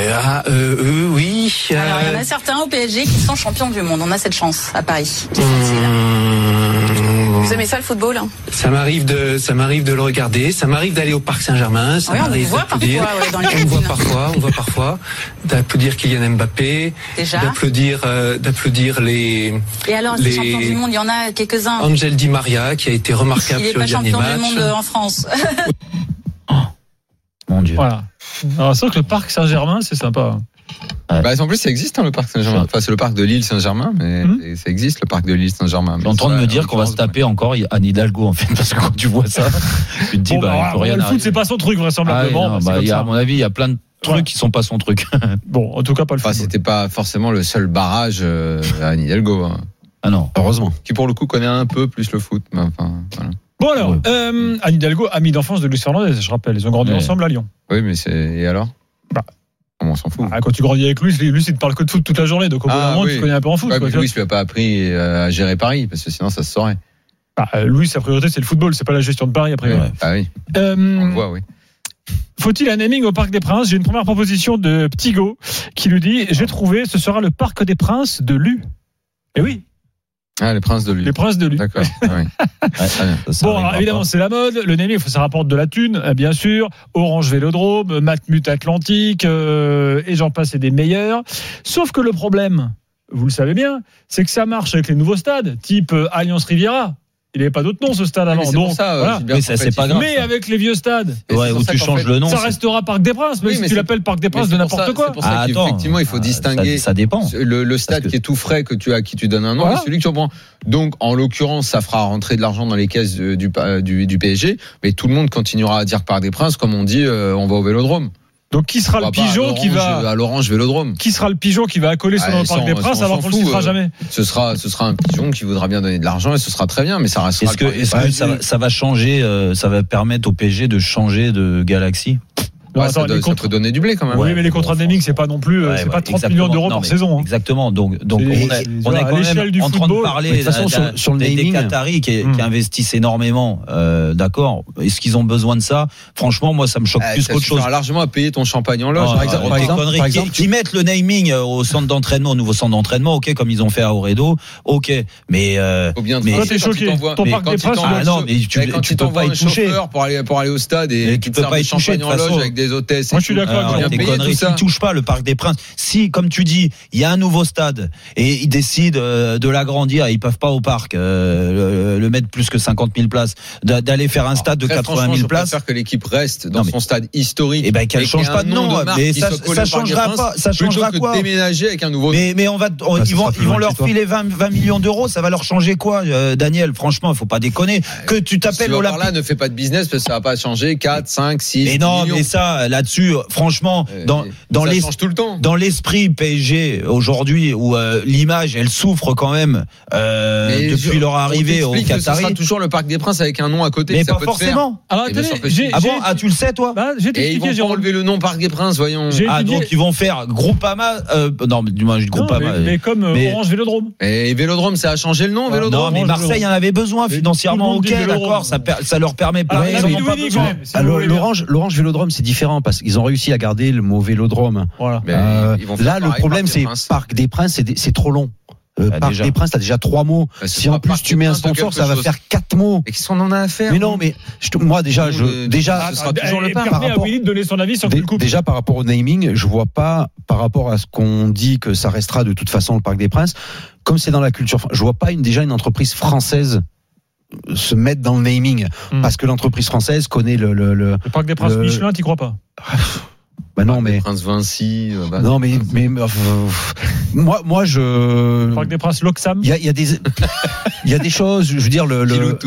Alors, il y en a certains au PSG qui sont champions du monde. On a cette chance à Paris. Vous aimez ça, le football? Ça m'arrive de le regarder. Ça m'arrive d'aller au Parc Saint-Germain. Ça m'arrive d'applaudir. On voit parfois d'applaudir Kylian Mbappé. Déjà. D'applaudir les. Et alors, les champions du monde, il y en a quelques-uns. Angel Di Maria, qui a été remarquable sur le dernier match. Il est pas champion du monde en France. Mon Dieu. Voilà. Alors, c'est vrai que le Parc Saint-Germain, c'est sympa. En plus, ça existe, le Parc Saint-Germain. Enfin, c'est le Parc de l'île Saint-Germain, mais ça existe, le Parc de l'île Saint-Germain. Je suis en train de me dire qu'on va se taper encore Anne Hidalgo, en fait, parce que quand tu vois ça, tu te dis, il peut rien. Le foot, c'est pas son truc, vraisemblablement. À mon avis, il y a plein de trucs qui sont pas son truc. Bon, en tout cas, pas le foot. C'était pas forcément le seul barrage à Anne Hidalgo. Ah non, heureusement. Qui, pour le coup, connaît un peu plus le foot. Mais enfin, voilà. Bon alors, Anne Hidalgo, amie d'enfance de Luis Fernandez, je rappelle, ils ont grandi ensemble à Lyon. Oui, mais et alors on s'en fout. Quand tu grandis avec lui, il te parle que de foot toute la journée, donc au bout d'un moment, tu connais un peu en foot. Mais Louis lui a pas appris à gérer Paris, parce que sinon ça se saurait. Louis, sa priorité, c'est le football, c'est pas la gestion de Paris après. Oui. On le voit, oui. Faut-il un naming au Parc des Princes? J'ai une première proposition de Petit Go qui nous dit, j'ai trouvé, ce sera le Parc des Princes de Lu. Et oui. Les Princes de Lu. Les Princes de Lu. D'accord. Bon, alors, évidemment, c'est la mode. Le naming, ça rapporte de la thune, bien sûr. Orange Vélodrome, Matmut Atlantique, et j'en passe, et des meilleurs. Sauf que le problème, vous le savez bien, c'est que ça marche avec les nouveaux stades, type Alliance Riviera. Il n'y avait pas d'autre nom, ce stade avant. Donc, ça, voilà. c'est pas grave. Mais avec les vieux stades, où tu changes le nom, ça restera Parc des Princes, mais si tu l'appelles Parc des Princes de n'importe quoi. C'est pour ça qu'effectivement, il faut distinguer. Ça dépend. Le stade qui est tout frais, à qui tu donnes un nom, et celui que tu reprends. Donc, en l'occurrence, ça fera rentrer de l'argent dans les caisses du PSG, mais tout le monde continuera à dire Parc des Princes, comme on dit, on va au Vélodrome. Donc qui sera le pigeon qui va à l'Orange Vélodrome? Qui sera le pigeon qui va accoler sur le Parc des Princes alors qu'on ne le citera jamais? Ce sera un pigeon qui voudra bien donner de l'argent et ce sera très bien, mais ça restera. Est-ce que ça va changer, ça va permettre au PSG de changer de galaxie? Ça peut donner du blé quand même. Oui, mais les contrats de naming, c'est pas non plus, c'est pas 30 millions d'euros par saison. Exactement. Donc on est quand même en train de parler sur le naming des Qataris qui investissent énormément. D'accord. Est-ce qu'ils ont besoin de ça? Franchement, moi, ça me choque plus qu'autre chose. Ça largement à payer ton champagne en loge. Par exemple, qui mettent le naming au centre d'entraînement, au nouveau centre d'entraînement, ok, comme ils ont fait à Oredo, ok. Mais toi, t'es choqué. Ton Parc des Princes, non, mais tu peux pas y toucher pour aller au stade et tu peux pas y toucher champagne en loge avec des les hôtesses. Moi, je suis d'accord avec des conneries. Ils ne touchent pas le Parc des Princes. Si, comme tu dis, il y a un nouveau stade et ils décident de l'agrandir, ils peuvent pas au parc le mettre plus que 50 000 places, d'aller faire un stade de 80 000 places. Je préfère que l'équipe reste dans son stade historique. Et ben qu'elle change pas de nom. Mais ça changera pas. Ça changera quoi? Déménager avec un nouveau. Mais ils vont leur filer 20 millions d'euros. Ça va leur changer quoi, Daniel? Franchement, il faut pas déconner. Que tu t'appelles Olympique. Là, ne fais pas de business parce que ça va pas changer 4, 5, 6 millions. Et non, millions. mais ça, là-dessus, franchement, ça change tout le temps. Dans l'esprit PSG aujourd'hui, où l'image, elle souffre quand même depuis leur arrivée au Qatari. Ce sera toujours le Parc des Princes avec un nom à côté. Mais pas forcément. Alors, tu le sais, toi? Et ils vont pas enlever le nom Parc des Princes, voyons. Donc ils vont faire Groupama. Non, mais du moins, Groupama. Mais comme Orange Vélodrome. Et Vélodrome, ça a changé le nom, Vélodrome. Non, mais Marseille en avait besoin financièrement. Ok, d'accord, ça leur permet pas. L'Orange Vélodrome, c'est différent parce qu'ils ont réussi à garder le mot Vélodrome. Voilà. Là, le problème, c'est Parc des Princes, c'est trop long. Parc des Princes, t'as déjà 3 mots. Si en plus tu mets un sponsor, ça va faire 4 mots. Et qu'est-ce qu'on en a à faire? Mais non, mais moi déjà, ce sera toujours le Parc. Par rapport à donner son avis sur le couple. Déjà par rapport au naming, je vois pas par rapport à ce qu'on dit que ça restera de toute façon le Parc des Princes. Comme c'est dans la culture, je vois pas déjà une entreprise française se mettre dans le naming parce que l'entreprise française connaît le Parc des Princes Michelin, t'y crois pas? Bah non, mais Prince Vinci. Non, mais moi je. Parc des Princes Loxam. Il y a des choses. Je veux dire le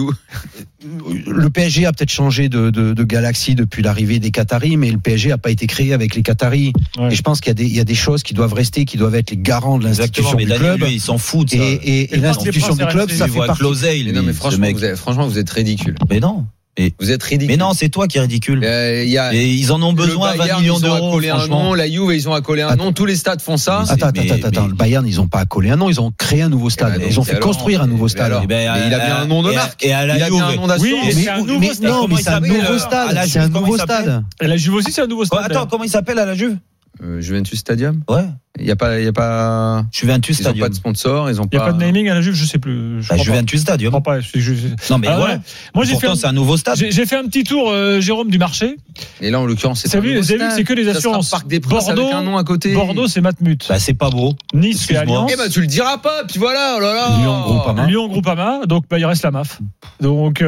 PSG a peut-être changé de galaxie depuis l'arrivée des Qataris, mais le PSG a pas été créé avec les Qataris. Ouais. Et je pense qu'il y a des choses qui doivent rester, qui doivent être les garants de l'institution du club. Lui, ils s'en foutent. Et l'institution du club, ça fait partie. Non, mais franchement, vous êtes ridicule. Mais non. Vous êtes ridicule. Mais non, c'est toi qui es ridicule. Et ils en ont besoin, 20 millions d'euros. Franchement. La Juve, ils ont accolé un nom. Tous les stades font ça. Attends. Le Bayern, ils ont pas accolé un nom. Ils ont créé un nouveau stade. Ils ont fait construire un nouveau stade. Il a bien un nom de marque. Et à la Juve, il a bien un nom d'assurance. Oui, c'est un nouveau stade. Non, mais c'est un nouveau stade. C'est un nouveau stade. Et la Juve aussi, c'est un nouveau stade. Attends, comment il s'appelle à la Juve? Juventus Stadium. Ouais. Il y a pas. Juventus Stadium. Ils ont pas de sponsor. Il y a pas de naming à la Juve, je sais plus. Juventus Stadium. Je crois pas. Non mais voilà. Moi pourtant c'est un nouveau stade. J'ai fait un petit tour, Jérôme, du marché. Et là en l'occurrence c'est. Vous avez vu, c'est que les assurances. Parc des Princes avec un nom à côté. Bordeaux, c'est Matmut. Bah c'est pas beau. Nice, c'est Allianz. Eh ben tu le diras pas. Puis voilà. Oh là là. Lyon Groupama. Donc il reste la MAF. Donc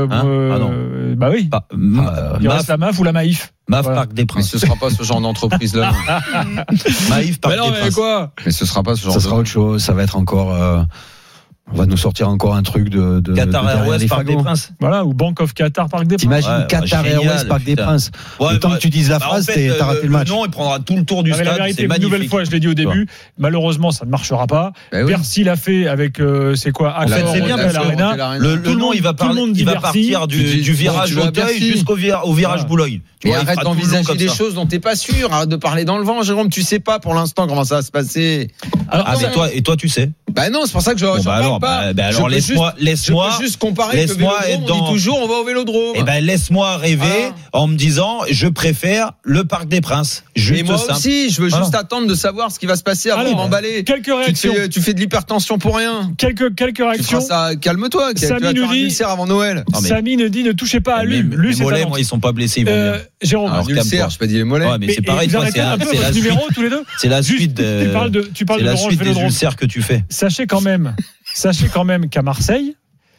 bah oui. Il reste la MAF ou la Maïf. MAF Parc des Princes. Mais ce sera pas ce genre d'entreprise là. Maïf Parc des Princes. Quoi? Mais ce sera pas ce genre. Ça sera autre chose. Ça va être encore. On va nous sortir encore un truc de Qatar Airways Parc des Princes. Voilà, ou Bank of Qatar Parc des Princes. T'imagines Qatar Airways Parc des Princes. Le temps que tu dises la phrase, t'as raté le match. Non, il prendra tout le tour du stade. La vérité, une nouvelle fois, je l'ai dit au début, malheureusement, ça ne marchera pas. Bercy l'a fait avec, c'est quoi? En fait, c'est bien parce que le nom, il va partir du virage Auteuil jusqu'au virage Boulogne. Mais arrête d'envisager des choses dont t'es pas sûr. Arrête de parler dans le vent, Jérôme. Tu sais pas pour l'instant comment ça va se passer. Et toi, tu sais. Bah non, c'est pour ça que je parle pas. Alors laisse-moi juste comparer que Vélodrome, on dit toujours on va au Vélodrome. Eh ben laisse-moi rêver en me disant je préfère le Parc des Princes. Et moi aussi, je veux juste attendre de savoir ce qui va se passer avant de m'emballer. Quelques réactions. Tu fais de l'hypertension pour rien. Quelques réactions. Calme-toi. Samy nous dit avant Noël. Samy nous dit ne touchez pas à lui. Les mollets, moi ils sont pas blessés, ils vont bien. Jérôme, ulcère, je pas dit les mollets. Ouais, mais c'est pareil, toi, c'est la suite. Tous les deux. C'est la suite. Tu parles de la suite des ulcères que tu fais. Sachez quand même qu'à Marseille,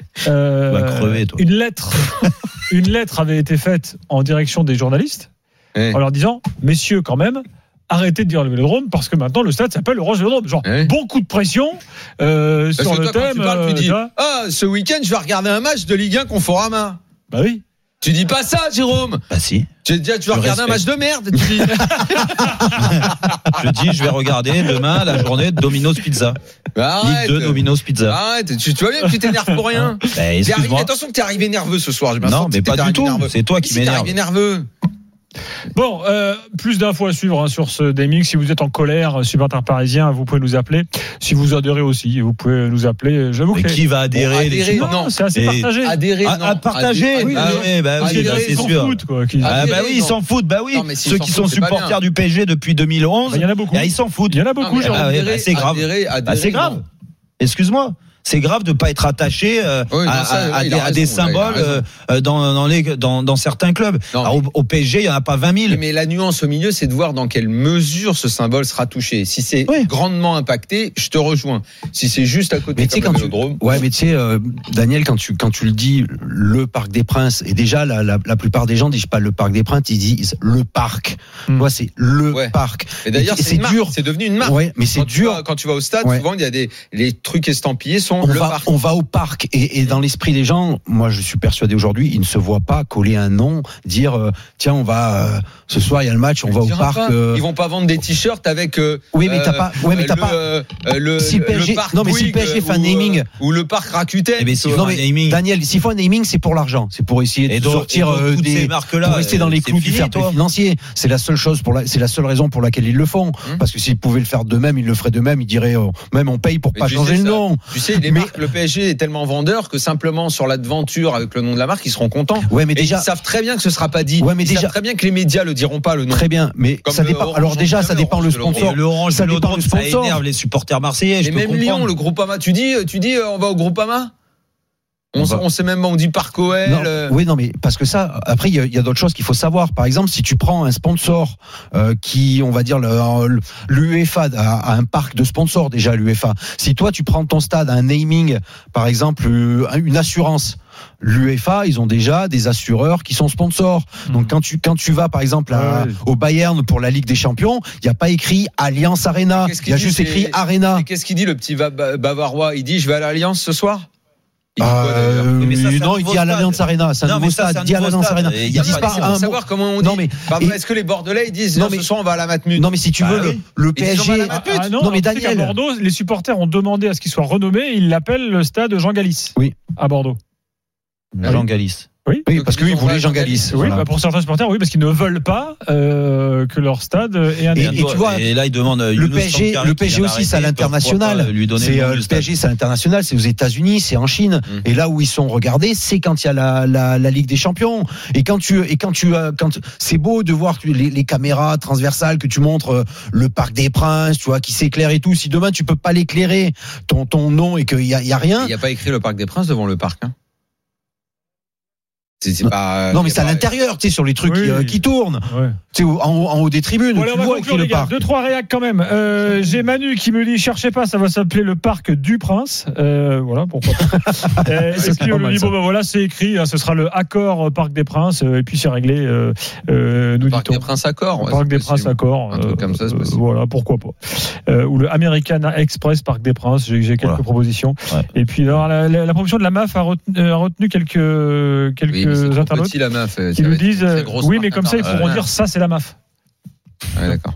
une lettre avait été faite en direction des journalistes en leur disant messieurs quand même arrêtez de dire le Vélodrome parce que maintenant le stade s'appelle Orange Vélodrome. Genre beaucoup de pression sur le thème. Tu dis ce week-end je vais regarder un match de Ligue 1 Conforama. Bah oui. Tu dis pas ça, Jérôme. Bah si. Tu vas regarder un match de merde. Tu dis. Je dis, je vais regarder demain la journée de Domino's Pizza. Arrête. Ligue 2 Domino's Pizza. Arrête. Tu vois bien que tu t'énerves pour rien. Attention que t'es arrivé nerveux ce soir. Non, mais pas du tout. C'est toi qui m'énerve. T'es arrivé nerveux. Bon, plus d'infos à suivre sur ce naming. Si vous êtes en colère, supporter parisien, vous pouvez nous appeler. Si vous adhérez aussi, vous pouvez nous appeler. J'avoue que qui va adhérer? Non, c'est assez partagé. Adhérer, partager. Oui, c'est sûr. Bah oui, ils s'en foutent. Bah oui, ceux qui sont supporters du PSG depuis 2011, il y en a beaucoup. Ils s'en foutent. Il y en a beaucoup. C'est grave. C'est grave. Excuse-moi. c'est grave de pas être attaché à des symboles dans certains clubs. Alors, au PSG, il y en a pas 20 000. Mais la nuance au milieu, c'est de voir dans quelle mesure ce symbole sera touché. Si c'est grandement impacté, je te rejoins. Si c'est juste à côté du Vélodrome. Ouais, mais tu sais, Daniel, quand tu le dis, le Parc des Princes, et déjà la plupart des gens disent pas le Parc des Princes, ils disent le parc. Moi, c'est le parc. Et d'ailleurs, c'est dur. C'est devenu une marque. Ouais, mais c'est dur. Quand tu vas au stade, souvent il y a les trucs estampillés sont parc. On va au parc et dans l'esprit des gens, moi je suis persuadé aujourd'hui, ils ne se voient pas coller un nom, dire tiens on va ce soir il y a le match, on va au parc. Ils vont pas vendre des t-shirts avec. Oui mais t'as pas. Ouais mais t'as pas. Si le PSG, le parc non mais si le PSG fait un naming ou le parc Rakuten. Non mais Daniel, s'il faut un naming, c'est pour l'argent, c'est pour essayer de sortir des marques-là, pour rester dans les clous du fair play financier. C'est la seule chose c'est la seule raison pour laquelle ils le font. Parce que s'ils pouvaient le faire d'eux-mêmes, ils le feraient d'eux-mêmes. Ils diraient même on paye pour pas changer le nom. Tu sais, les marques, le PSG est tellement vendeur que simplement sur l'aventure avec le nom de la marque, ils seront contents. Ouais, mais déjà ils savent très bien que ce sera pas dit. Ouais, mais ils savent très bien que les médias le diront pas le nom. Très bien, mais ça dépend. Alors déjà, ça dépend le sponsor. Le Orange, ça dépend le sponsor. Ça énerve les supporters marseillais. Et même Lyon, le Groupama, tu dis, on va au Groupama. On sait même, on dit Parc OL. Oui, non, mais parce que ça, après, il y a d'autres choses qu'il faut savoir. Par exemple, si tu prends un sponsor qui, on va dire, l'UEFA a un parc de sponsors déjà, l'UEFA. Si toi, tu prends ton stade, un naming, par exemple, une assurance. L'UEFA, ils ont déjà des assureurs qui sont sponsors. Donc quand tu vas par exemple au Bayern pour la Ligue des Champions, il n'y a pas écrit Allianz Arena, il y a juste écrit Arena. Et qu'est-ce qu'il dit le petit Bavarois? Il dit je vais à l'Alliance ce soir? Non, il dit à l'Allianz Arena. C'est un nouveau stade. Il dit à l'Allianz Arena. Il dit pas savoir comment on dit. Non, mais est-ce que les Bordelais ils disent non, mais ce soir on va à la Matmut? Non, mais si tu veux, le PSG. Non, mais Daniel. À Bordeaux, les supporters ont demandé à ce qu'il soit renommé. Ils l'appellent le stade Jean Gallis. Oui. À Bordeaux. Jean Gallis. Oui, parce qu'ils voulaient Jean Gallis. Oui, pour certains supporters, oui, parce qu'ils ne veulent pas que leur stade ait un. Et tu vois, et là, ils demandent le PSG aussi, c'est à l'international. Le PSG, c'est à l'international, c'est aux États-Unis, c'est en Chine. Et là où ils sont regardés, c'est quand il y a la Ligue des Champions. Et quand c'est beau de voir les caméras transversales que tu montres, le Parc des Princes, tu vois, qui s'éclaire et tout. Si demain tu peux pas l'éclairer, ton nom et qu'il y a rien. Il n'y a pas écrit le Parc des Princes devant le parc. Non mais c'est à l'intérieur, tu sais, sur les trucs qui tournent. Tu sais, en haut des tribunes. Voilà, on va conclure les gars. 2-3 réacs quand même. J'ai Manu qui me dit cherchez pas, ça va s'appeler le Parc du Prince. Voilà, pourquoi pas. Et puis on lui dit bon ben voilà, c'est écrit, ce sera le Accor Parc des Princes et puis c'est réglé. Nous Parc des Princes Accor. Parc des Princes Accor. Un truc comme ça, c'est possible. Voilà, pourquoi pas. Ou le American Express Parc des Princes. J'ai quelques propositions. Et puis alors, la promotion de la MAF a retenu quelques internautes petit, la MAF, qui nous disent oui mais comme ça ils pourront dire ça c'est la MAF. Ouais, d'accord.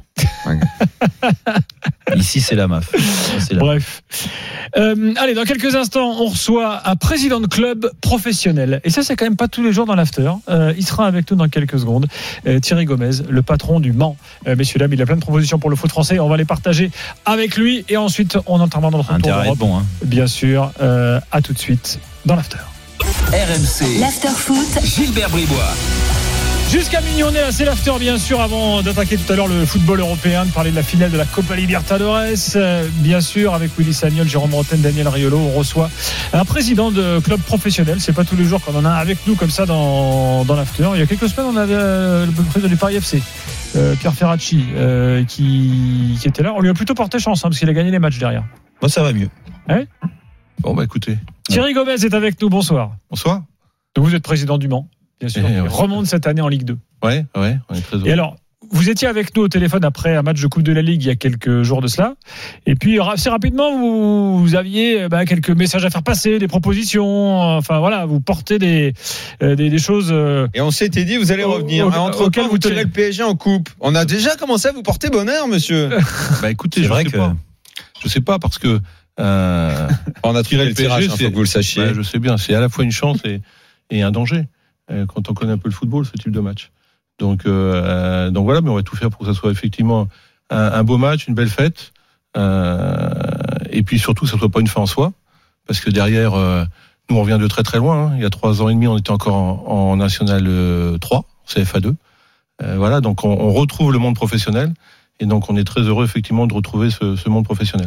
Ici c'est la MAF. Bref. Allez, dans quelques instants on reçoit un président de club professionnel et ça c'est quand même pas tous les jours dans l'after. Il sera avec nous dans quelques secondes. Thierry Gomez, le patron du Mans. Messieurs dames, il a plein de propositions pour le foot français, on va les partager avec lui et ensuite on entendra dans notre tour d'Europe. Bon, bien sûr. À tout de suite dans l'after. RMC. L'after-foot. Gilbert Bribois. Jusqu'à minuit, on est là, c'est l'after bien sûr, avant d'attaquer tout à l'heure le football européen, de parler de la finale de la Copa Libertadores, bien sûr, avec Willy Sagnol, Jérôme Rotten, Daniel Riolo, on reçoit un président de club professionnel, c'est pas tous les jours qu'on en a avec nous comme ça dans l'after. Il y a quelques semaines, on avait le président du Paris FC, Pierre Ferracci, qui était là, on lui a plutôt porté chance, parce qu'il a gagné les matchs derrière. Moi ça va mieux. Bon bah écoutez. Thierry Gomez est avec nous, bonsoir. Bonsoir. Donc vous êtes président du Mans, bien sûr. Il remonte cette année en Ligue 2. Ouais, on est très heureux. Et alors, vous étiez avec nous au téléphone après un match de Coupe de la Ligue il y a quelques jours de cela. Et puis, assez rapidement, vous aviez quelques messages à faire passer, des propositions. Enfin voilà, vous portez des choses. Et on s'était dit, vous allez revenir. Entre-temps, vous tirez le PSG en coupe. On a déjà commencé à vous porter bonheur, monsieur. Bah écoutez, je sais pas parce que. On a tiré le tirage, il faut que vous le sachiez. Bah, je sais bien, c'est à la fois une chance et un danger quand on connaît un peu le football, ce type de match. Donc voilà, mais on va tout faire pour que ça soit effectivement un beau match, une belle fête, et puis surtout que ça soit pas une fin en soi, parce que derrière, nous on revient de très très loin. Il y a 3 ans et demi, on était encore en National 3, CFA2. Voilà, donc on retrouve le monde professionnel, et donc on est très heureux effectivement de retrouver ce monde professionnel.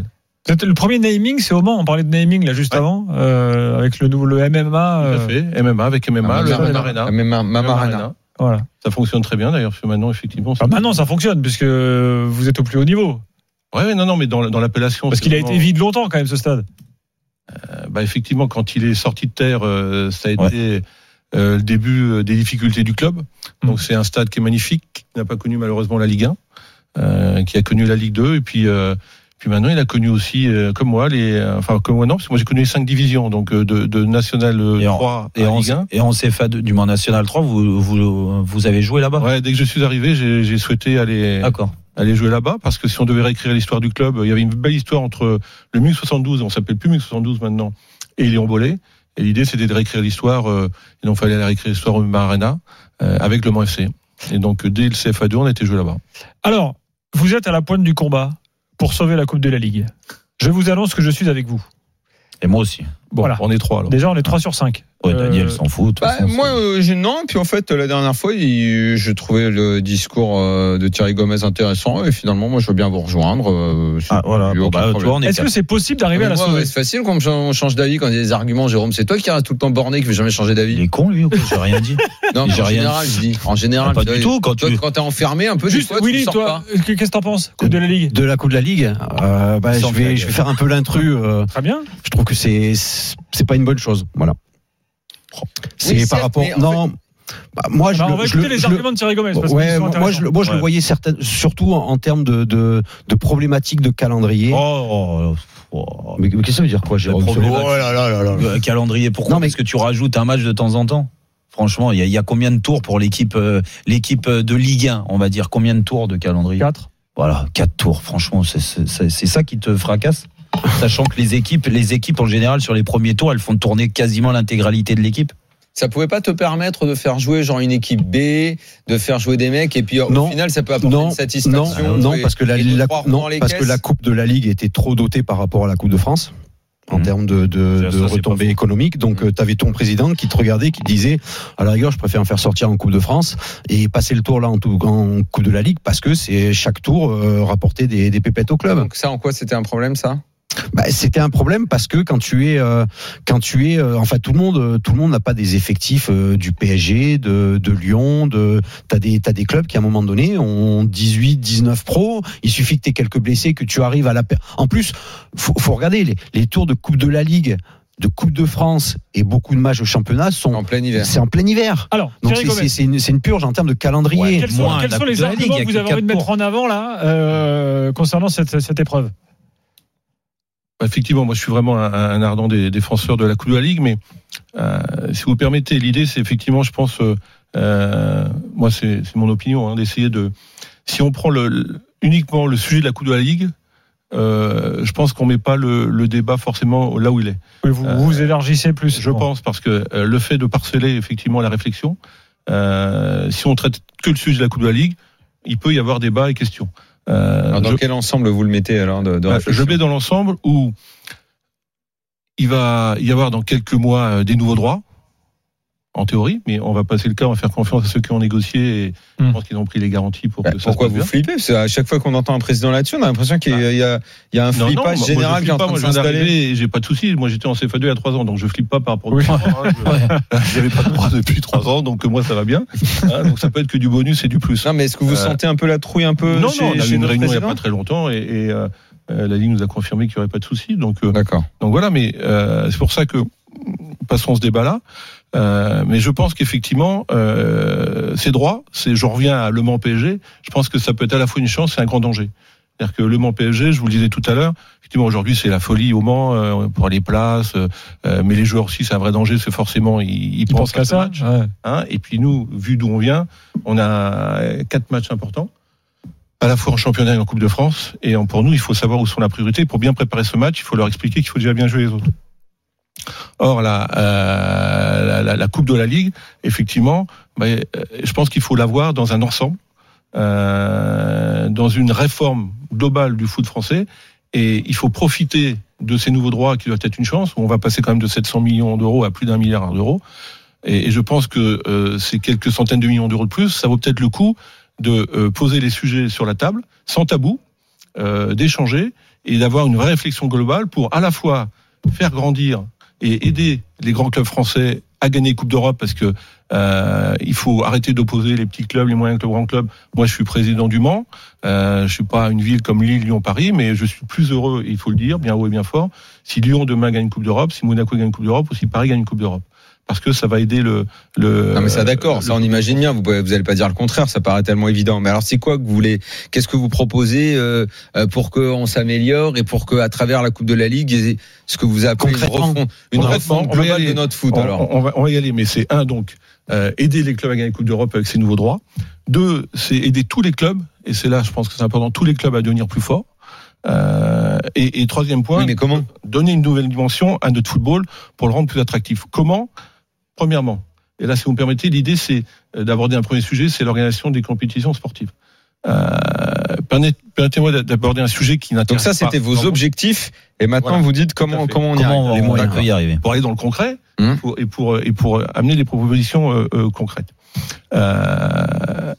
Le premier naming, c'est au Mans. On parlait de naming là juste avant, avec le MMA. Tout à fait. MMA avec MMA, le Arena. MMA Arena. Voilà. Ça fonctionne très bien d'ailleurs, parce que maintenant, effectivement. Maintenant, ça fonctionne, puisque vous êtes au plus haut niveau. Ouais, non, mais dans l'appellation. Parce qu'il a été vide longtemps, quand même, ce stade. Effectivement, quand il est sorti de terre, ça a été le début des difficultés du club. Donc, c'est un stade qui est magnifique, qui n'a pas connu malheureusement la Ligue 1, qui a connu la Ligue 2, et puis maintenant, il a connu aussi, comme moi, comme moi non, parce que moi j'ai connu les 5 divisions, donc de National 3 à Ligue 1. Et en CFA du Mans National 3, vous avez joué là-bas? Ouais, dès que je suis arrivé, j'ai souhaité aller jouer là-bas, parce que si on devait réécrire l'histoire du club, il y avait une belle histoire entre le MUC 72, on s'appelle plus MUC 72 maintenant, et Léon Bollet. Et l'idée, c'était de réécrire l'histoire, et donc il fallait aller réécrire l'histoire au Arena, avec le Mans FC. Et donc, dès le CFA2, on a été joué là-bas. Alors, vous êtes à la pointe du combat pour sauver la Coupe de la Ligue. Je vous annonce que je suis avec vous. Et moi aussi. Bon, voilà. On est 3 alors. Déjà, on est 3 sur 5. Ouais, Daniel s'en fout. Moi, non. Puis en fait, la dernière fois, je trouvais le discours de Thierry Gomez intéressant. Et finalement, moi, je veux bien vous rejoindre. Voilà. Est-ce que c'est possible d'arriver à la sauver? C'est facile quand on change d'avis, quand il y a des arguments, Jérôme. C'est toi qui reste tout le temps borné, qui ne veut jamais changer d'avis. Il est con, lui, ou quoi? J'ai rien dit. Non, en général, je dis. En général, pas du tout. Quand t'es enfermé un peu, juste, des fois, Willy, tu sors toi, pas. qu'est-ce que t'en penses? Coupe de la Ligue? De la Coupe de la Ligue, je vais faire un peu l'intrus. Très bien. Je trouve que c'est pas une bonne chose. Voilà. C'est par rapport. Non. Moi, on va écouter les arguments de Thierry Gomez. Moi, je le voyais surtout en termes de problématiques de calendrier. Mais qu'est-ce que ça veut dire quoi, Jérôme? Calendrier, pourquoi? Parce que tu rajoutes un match de temps en temps. Franchement, il y a combien de tours pour l'équipe de Ligue 1, on va dire? Combien de tours de calendrier? 4. Voilà, 4 tours. Franchement, c'est ça qui te fracasse. Sachant que les équipes en général sur les premiers tours, elles font tourner quasiment l'intégralité de l'équipe. Ça pouvait pas te permettre de faire jouer genre une équipe B, de faire jouer des mecs et puis au final ça peut apporter une satisfaction. Non, parce que la Coupe de la Ligue était trop dotée par rapport à la Coupe de France en termes de retombées économiques. Donc tu avais ton président qui te regardait, qui te disait à la rigueur je préfère en faire sortir en Coupe de France et passer le tour là en Coupe de la Ligue, parce que c'est chaque tour rapporter des pépettes au club. Donc ça, en quoi c'était un problème, ça? C'était un problème parce que quand tu es enfin tout le monde n'a pas des effectifs du PSG, de Lyon, t'as des clubs qui à un moment donné ont 18, 19 pros. Il suffit que t'aies quelques blessés, que tu arrives à en plus, faut regarder les tours de Coupe de la Ligue, de Coupe de France et beaucoup de matchs au championnat sont en plein hiver. C'est en plein hiver. Alors, donc c'est une purge en termes de calendrier. Ouais, quels sont les arguments que vous avez envie de mettre en avant là concernant cette épreuve? Effectivement, moi je suis vraiment un ardent des défenseurs de la Coupe de la Ligue, mais si vous permettez, l'idée c'est effectivement, je pense, moi c'est mon opinion, d'essayer si on prend uniquement le sujet de la Coupe de la Ligue, je pense qu'on met pas le débat forcément là où il est. Oui, vous élargissez plus. Je pense, parce que le fait de parceller effectivement la réflexion, si on traite que le sujet de la Coupe de la Ligue, il peut y avoir débat et questions. Dans quel ensemble vous le mettez alors je le mets dans l'ensemble où il va y avoir dans quelques mois des nouveaux droits, en théorie, mais on va passer le cas, on va faire confiance à ceux qui ont négocié et je pense qu'ils ont pris les garanties pour que ça se passe bien. Pourquoi vous flippez? Parce qu'à chaque fois qu'on entend un président là-dessus, on a l'impression qu'il y a un flippage général qui est en train de s'installer. J'ai pas de soucis. Moi, j'étais en CFA2 il y a 3 ans, donc je flippe pas par rapport au j'avais pas de droit depuis 3 ans, donc moi ça va bien. Donc ça peut être que du bonus et du plus. Non, mais est-ce que vous sentez un peu la trouille un peu? Non, on a eu une réunion il y a pas très longtemps et la Ligue nous a confirmé qu'il y aurait pas de soucis. Donc d'accord. Donc voilà, mais c'est pour ça que passons ce débat-là. Mais je pense qu'effectivement, ces droits, je reviens à Le Mans PSG, je pense que ça peut être à la fois une chance et un grand danger. C'est-à-dire que Le Mans PSG, je vous le disais tout à l'heure, effectivement aujourd'hui c'est la folie au Mans pour les places, mais les joueurs aussi c'est un vrai danger, c'est forcément ils pensent qu'à ça. Match, et puis nous, vu d'où on vient, on a 4 matchs importants, à la fois en championnat et en Coupe de France, et pour nous il faut savoir où sont la priorité. Pour bien préparer ce match, il faut leur expliquer qu'il faut déjà bien jouer les autres. Or la Coupe de la Ligue, effectivement, je pense qu'il faut la voir dans un ensemble, dans une réforme globale du foot français, et il faut profiter de ces nouveaux droits qui doivent être une chance. On va passer quand même de 700 millions d'euros à plus d'1 milliard d'euros, et je pense que ces quelques centaines de millions d'euros de plus, ça vaut peut-être le coup de poser les sujets sur la table, sans tabou, d'échanger et d'avoir une vraie réflexion globale pour à la fois faire grandir et aider les grands clubs français à gagner Coupe d'Europe, parce que il faut arrêter d'opposer les petits clubs, les moyens que le grand club. Moi, je suis président du Mans. Je suis pas une ville comme Lille, Lyon, Paris, mais je suis plus heureux, il faut le dire, bien haut et bien fort, si Lyon demain gagne une Coupe d'Europe, si Monaco gagne une Coupe d'Europe, ou si Paris gagne une Coupe d'Europe. Parce que ça va aider le. Non mais ça d'accord, ça on imagine bien. Vous allez pas dire le contraire, ça paraît tellement évident. Mais alors c'est quoi que vous voulez ? Qu'est-ce que vous proposez pour qu'on s'améliore et pour que à travers la Coupe de la Ligue, ce que vous appelez une refonte globale de notre foot. Alors on va y aller, mais c'est donc aider les clubs à gagner la Coupe d'Europe avec ces nouveaux droits. 2, c'est aider tous les clubs, et c'est là je pense que c'est important, tous les clubs à devenir plus forts. Et 3e point, mais comment ? Donner une nouvelle dimension à notre football pour le rendre plus attractif. Comment ? Premièrement, et là si vous me permettez, l'idée c'est d'aborder un premier sujet, c'est l'organisation des compétitions sportives. Permettez-moi d'aborder un sujet qui n'intéresse pas. Donc ça c'était vos objectifs, et maintenant vous dites comment on y arrive. Pour aller dans le concret et pour amener des propositions concrètes. On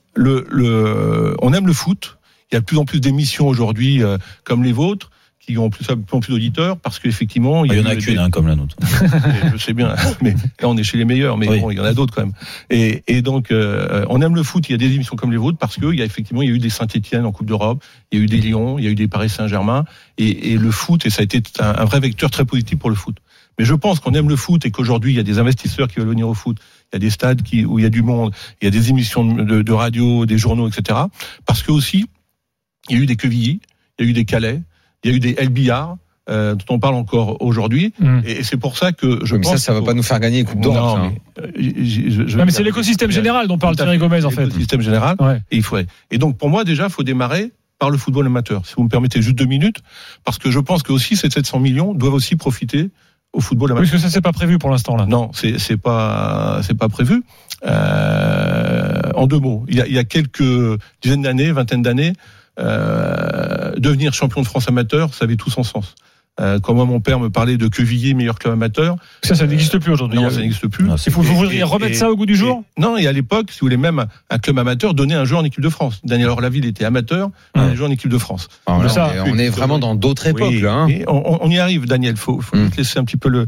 aime le foot. Il y a de plus en plus d'émissions aujourd'hui comme les vôtres qui ont plus en plus d'auditeurs, parce qu'effectivement il y en a qu'une comme la nôtre. Je sais bien, mais là on est chez les meilleurs, mais bon, il y en a d'autres quand même. Et donc on aime le foot. Il y a des émissions comme les vôtres parce que il y a eu des Saint-Étienne en Coupe d'Europe, il y a eu des Lyon, il y a eu des Paris Saint-Germain, et le foot, et ça a été un vrai vecteur très positif pour le foot. Mais je pense qu'on aime le foot et qu'aujourd'hui il y a des investisseurs qui veulent venir au foot. Il y a des stades où il y a du monde, il y a des émissions de radio, des journaux, etc. Parce que aussi il y a eu des Quevilly, il y a eu des Calais, il y a eu des El Billard, dont on parle encore aujourd'hui, et c'est pour ça que je pense. Mais ça va pas nous faire gagner une Coupe d'Europe. Non, mais c'est l'écosystème général dont parle Thierry Gomez en fait. L'écosystème général. Ouais. Et donc pour moi déjà, il faut démarrer par le football amateur. Si vous me permettez juste 2 minutes, parce que je pense que aussi ces 700 millions doivent aussi profiter au football amateur. Parce que ça c'est pas prévu pour l'instant là. Non, c'est pas prévu. En 2 mots, il y a quelques dizaines d'années, vingtaine d'années. Devenir champion de France amateur, ça avait tout son sens. Quand moi mon père me parlait de Quevilly, meilleur club amateur. Ça n'existe plus aujourd'hui. Non, ça n'existe plus. Vous voudriez remettre ça au goût du jour ? Non, et à l'époque, si vous voulez, même un club amateur donnait un joueur en équipe de France. Daniel Orlaville était amateur, un joueur en équipe de France. Alors là, on est vraiment dans d'autres époques là. Hein. On y arrive, Daniel. Faut laisser un petit peu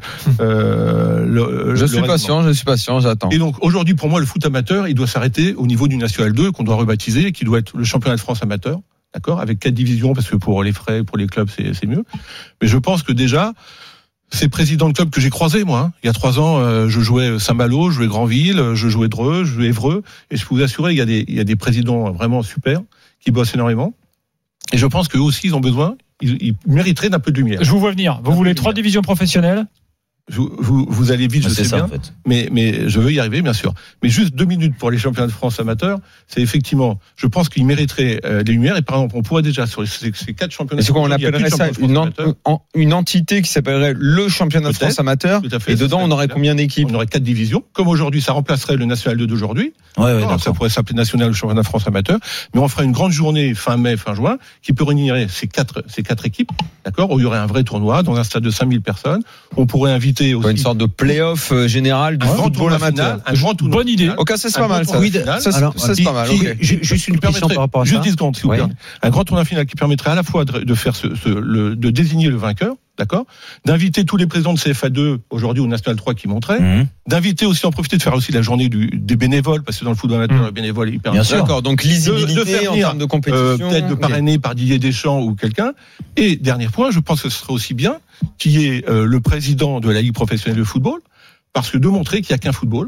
Je suis patient, j'attends. Et donc aujourd'hui, pour moi, le foot amateur, il doit s'arrêter au niveau du National 2 qu'on doit rebaptiser, qui doit être le championnat de France amateur. D'accord, avec 4 divisions, parce que pour les frais, pour les clubs, c'est mieux. Mais je pense que déjà, ces présidents de clubs que j'ai croisés, moi, il y a 3 ans, je jouais Saint-Malo, je jouais Granville, je jouais Dreux, je jouais Évreux, et je peux vous assurer, il y a des présidents vraiment super, qui bossent énormément. Et je pense qu'eux aussi, ils ont besoin, ils mériteraient d'un peu de lumière. Je vous vois venir. Vous voulez 3 divisions professionnelles ? Vous allez vite, je sais bien, en fait. mais je veux y arriver, bien sûr. Mais juste 2 minutes pour les championnats de France amateurs, c'est effectivement, je pense qu'ils mériteraient des lumières. Et par exemple, on pourrait déjà sur ces 4 championnats. C'est quoi, on appellerait ça une entité qui s'appellerait le championnat de France amateur. Et dedans, on aurait combien d'équipes ? On aurait 4 divisions. Comme aujourd'hui, ça remplacerait le National 2 d'aujourd'hui. Ça pourrait s'appeler National ou championnat de France amateur. Mais on ferait une grande journée fin mai, fin juin, qui peut réunir ces quatre équipes, d'accord, où il y aurait un vrai tournoi dans un stade de 5000 personnes. On pourrait inviter aussi une sorte de play-off général du football amateur. Bonne idée. Ok, ça c'est pas mal. Ça c'est pas mal. Juste une question par rapport à ça. Juste 10 secondes, s'il vous plaît. Un grand tournoi final qui permettrait à la fois de faire de désigner le vainqueur, d'accord, d'inviter tous les présidents de CFA2 aujourd'hui au National 3 qui montraient, d'inviter aussi, en profiter de faire aussi la journée des bénévoles, parce que dans le football amateur, le bénévole est hyper important. D'accord, donc lisibilité en termes de compétition. Peut-être de parrainer par Didier Deschamps ou quelqu'un. Et dernier point, je pense que ce serait aussi bien qu'il y ait le président de la Ligue professionnelle de football, parce que de montrer qu'il n'y a qu'un football.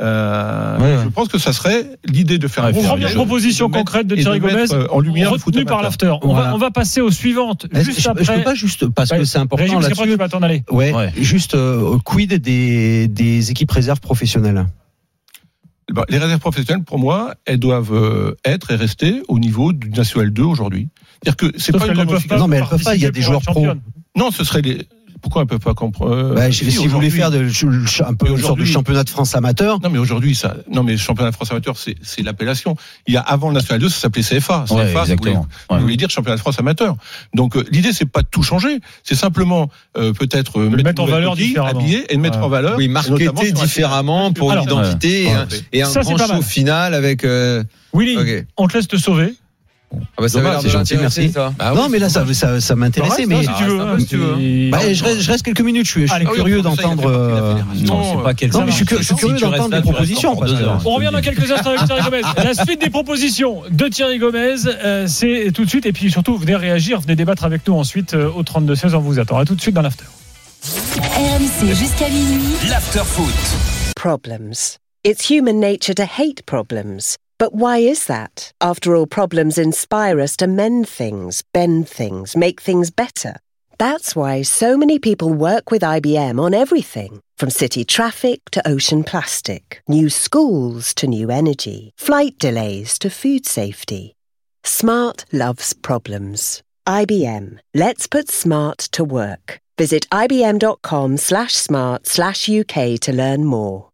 Je pense que ça serait l'idée de faire première proposition concrète de Thierry Gomez en lumière retenue par l'after. On va passer aux suivantes juste après. Je peux pas juste parce que c'est important là-dessus. Tu vas t'en aller. Juste quid des équipes réserves professionnelles. Les réserves professionnelles, pour moi, elles doivent être et rester au niveau du National 2 aujourd'hui. C'est-à-dire que c'est pas une non, mais elles peuvent pas. Il y a des joueurs pro. Non, ce serait les. Pourquoi elles peuvent pas comprendre si vous voulez faire un peu une sorte de championnat de France amateur. Non, mais aujourd'hui, le championnat de France amateur, c'est l'appellation. Il y a avant le National 2, ça s'appelait CFA. CFA, vous voulez dire championnat de France amateur. Donc, l'idée, c'est pas de tout changer. C'est simplement, peut-être, mettre en valeur différemment. Habiller et mettre en valeur. Oui, marketer différemment pour l'identité et un grand show final avec, Willy, on te laisse te sauver. Ah bah ça Dommage, va c'est gentil, merci. ça. Non, mais là, ça m'intéressait. Mais si tu veux. je reste quelques minutes. Je suis curieux d'entendre. Non, c'est pas quelque chose. Non, mais je suis curieux d'entendre des propositions. On revient dans quelques instants avec Thierry Gomez. La suite des propositions de Thierry Gomez, c'est tout de suite. Et puis surtout, venez réagir, venez débattre avec nous ensuite au 32-16. On vous attend. À tout de suite dans l'after. RMC jusqu'à minuit. L'after-foot. Problems. It's human nature to hate problems. But why is that? After all, problems inspire us to mend things, bend things, make things better. That's why so many people work with IBM on everything, from city traffic to ocean plastic, new schools to new energy, flight delays to food safety. Smart loves problems. IBM. Let's put smart to work. Visit ibm.com/smart/UK to learn more.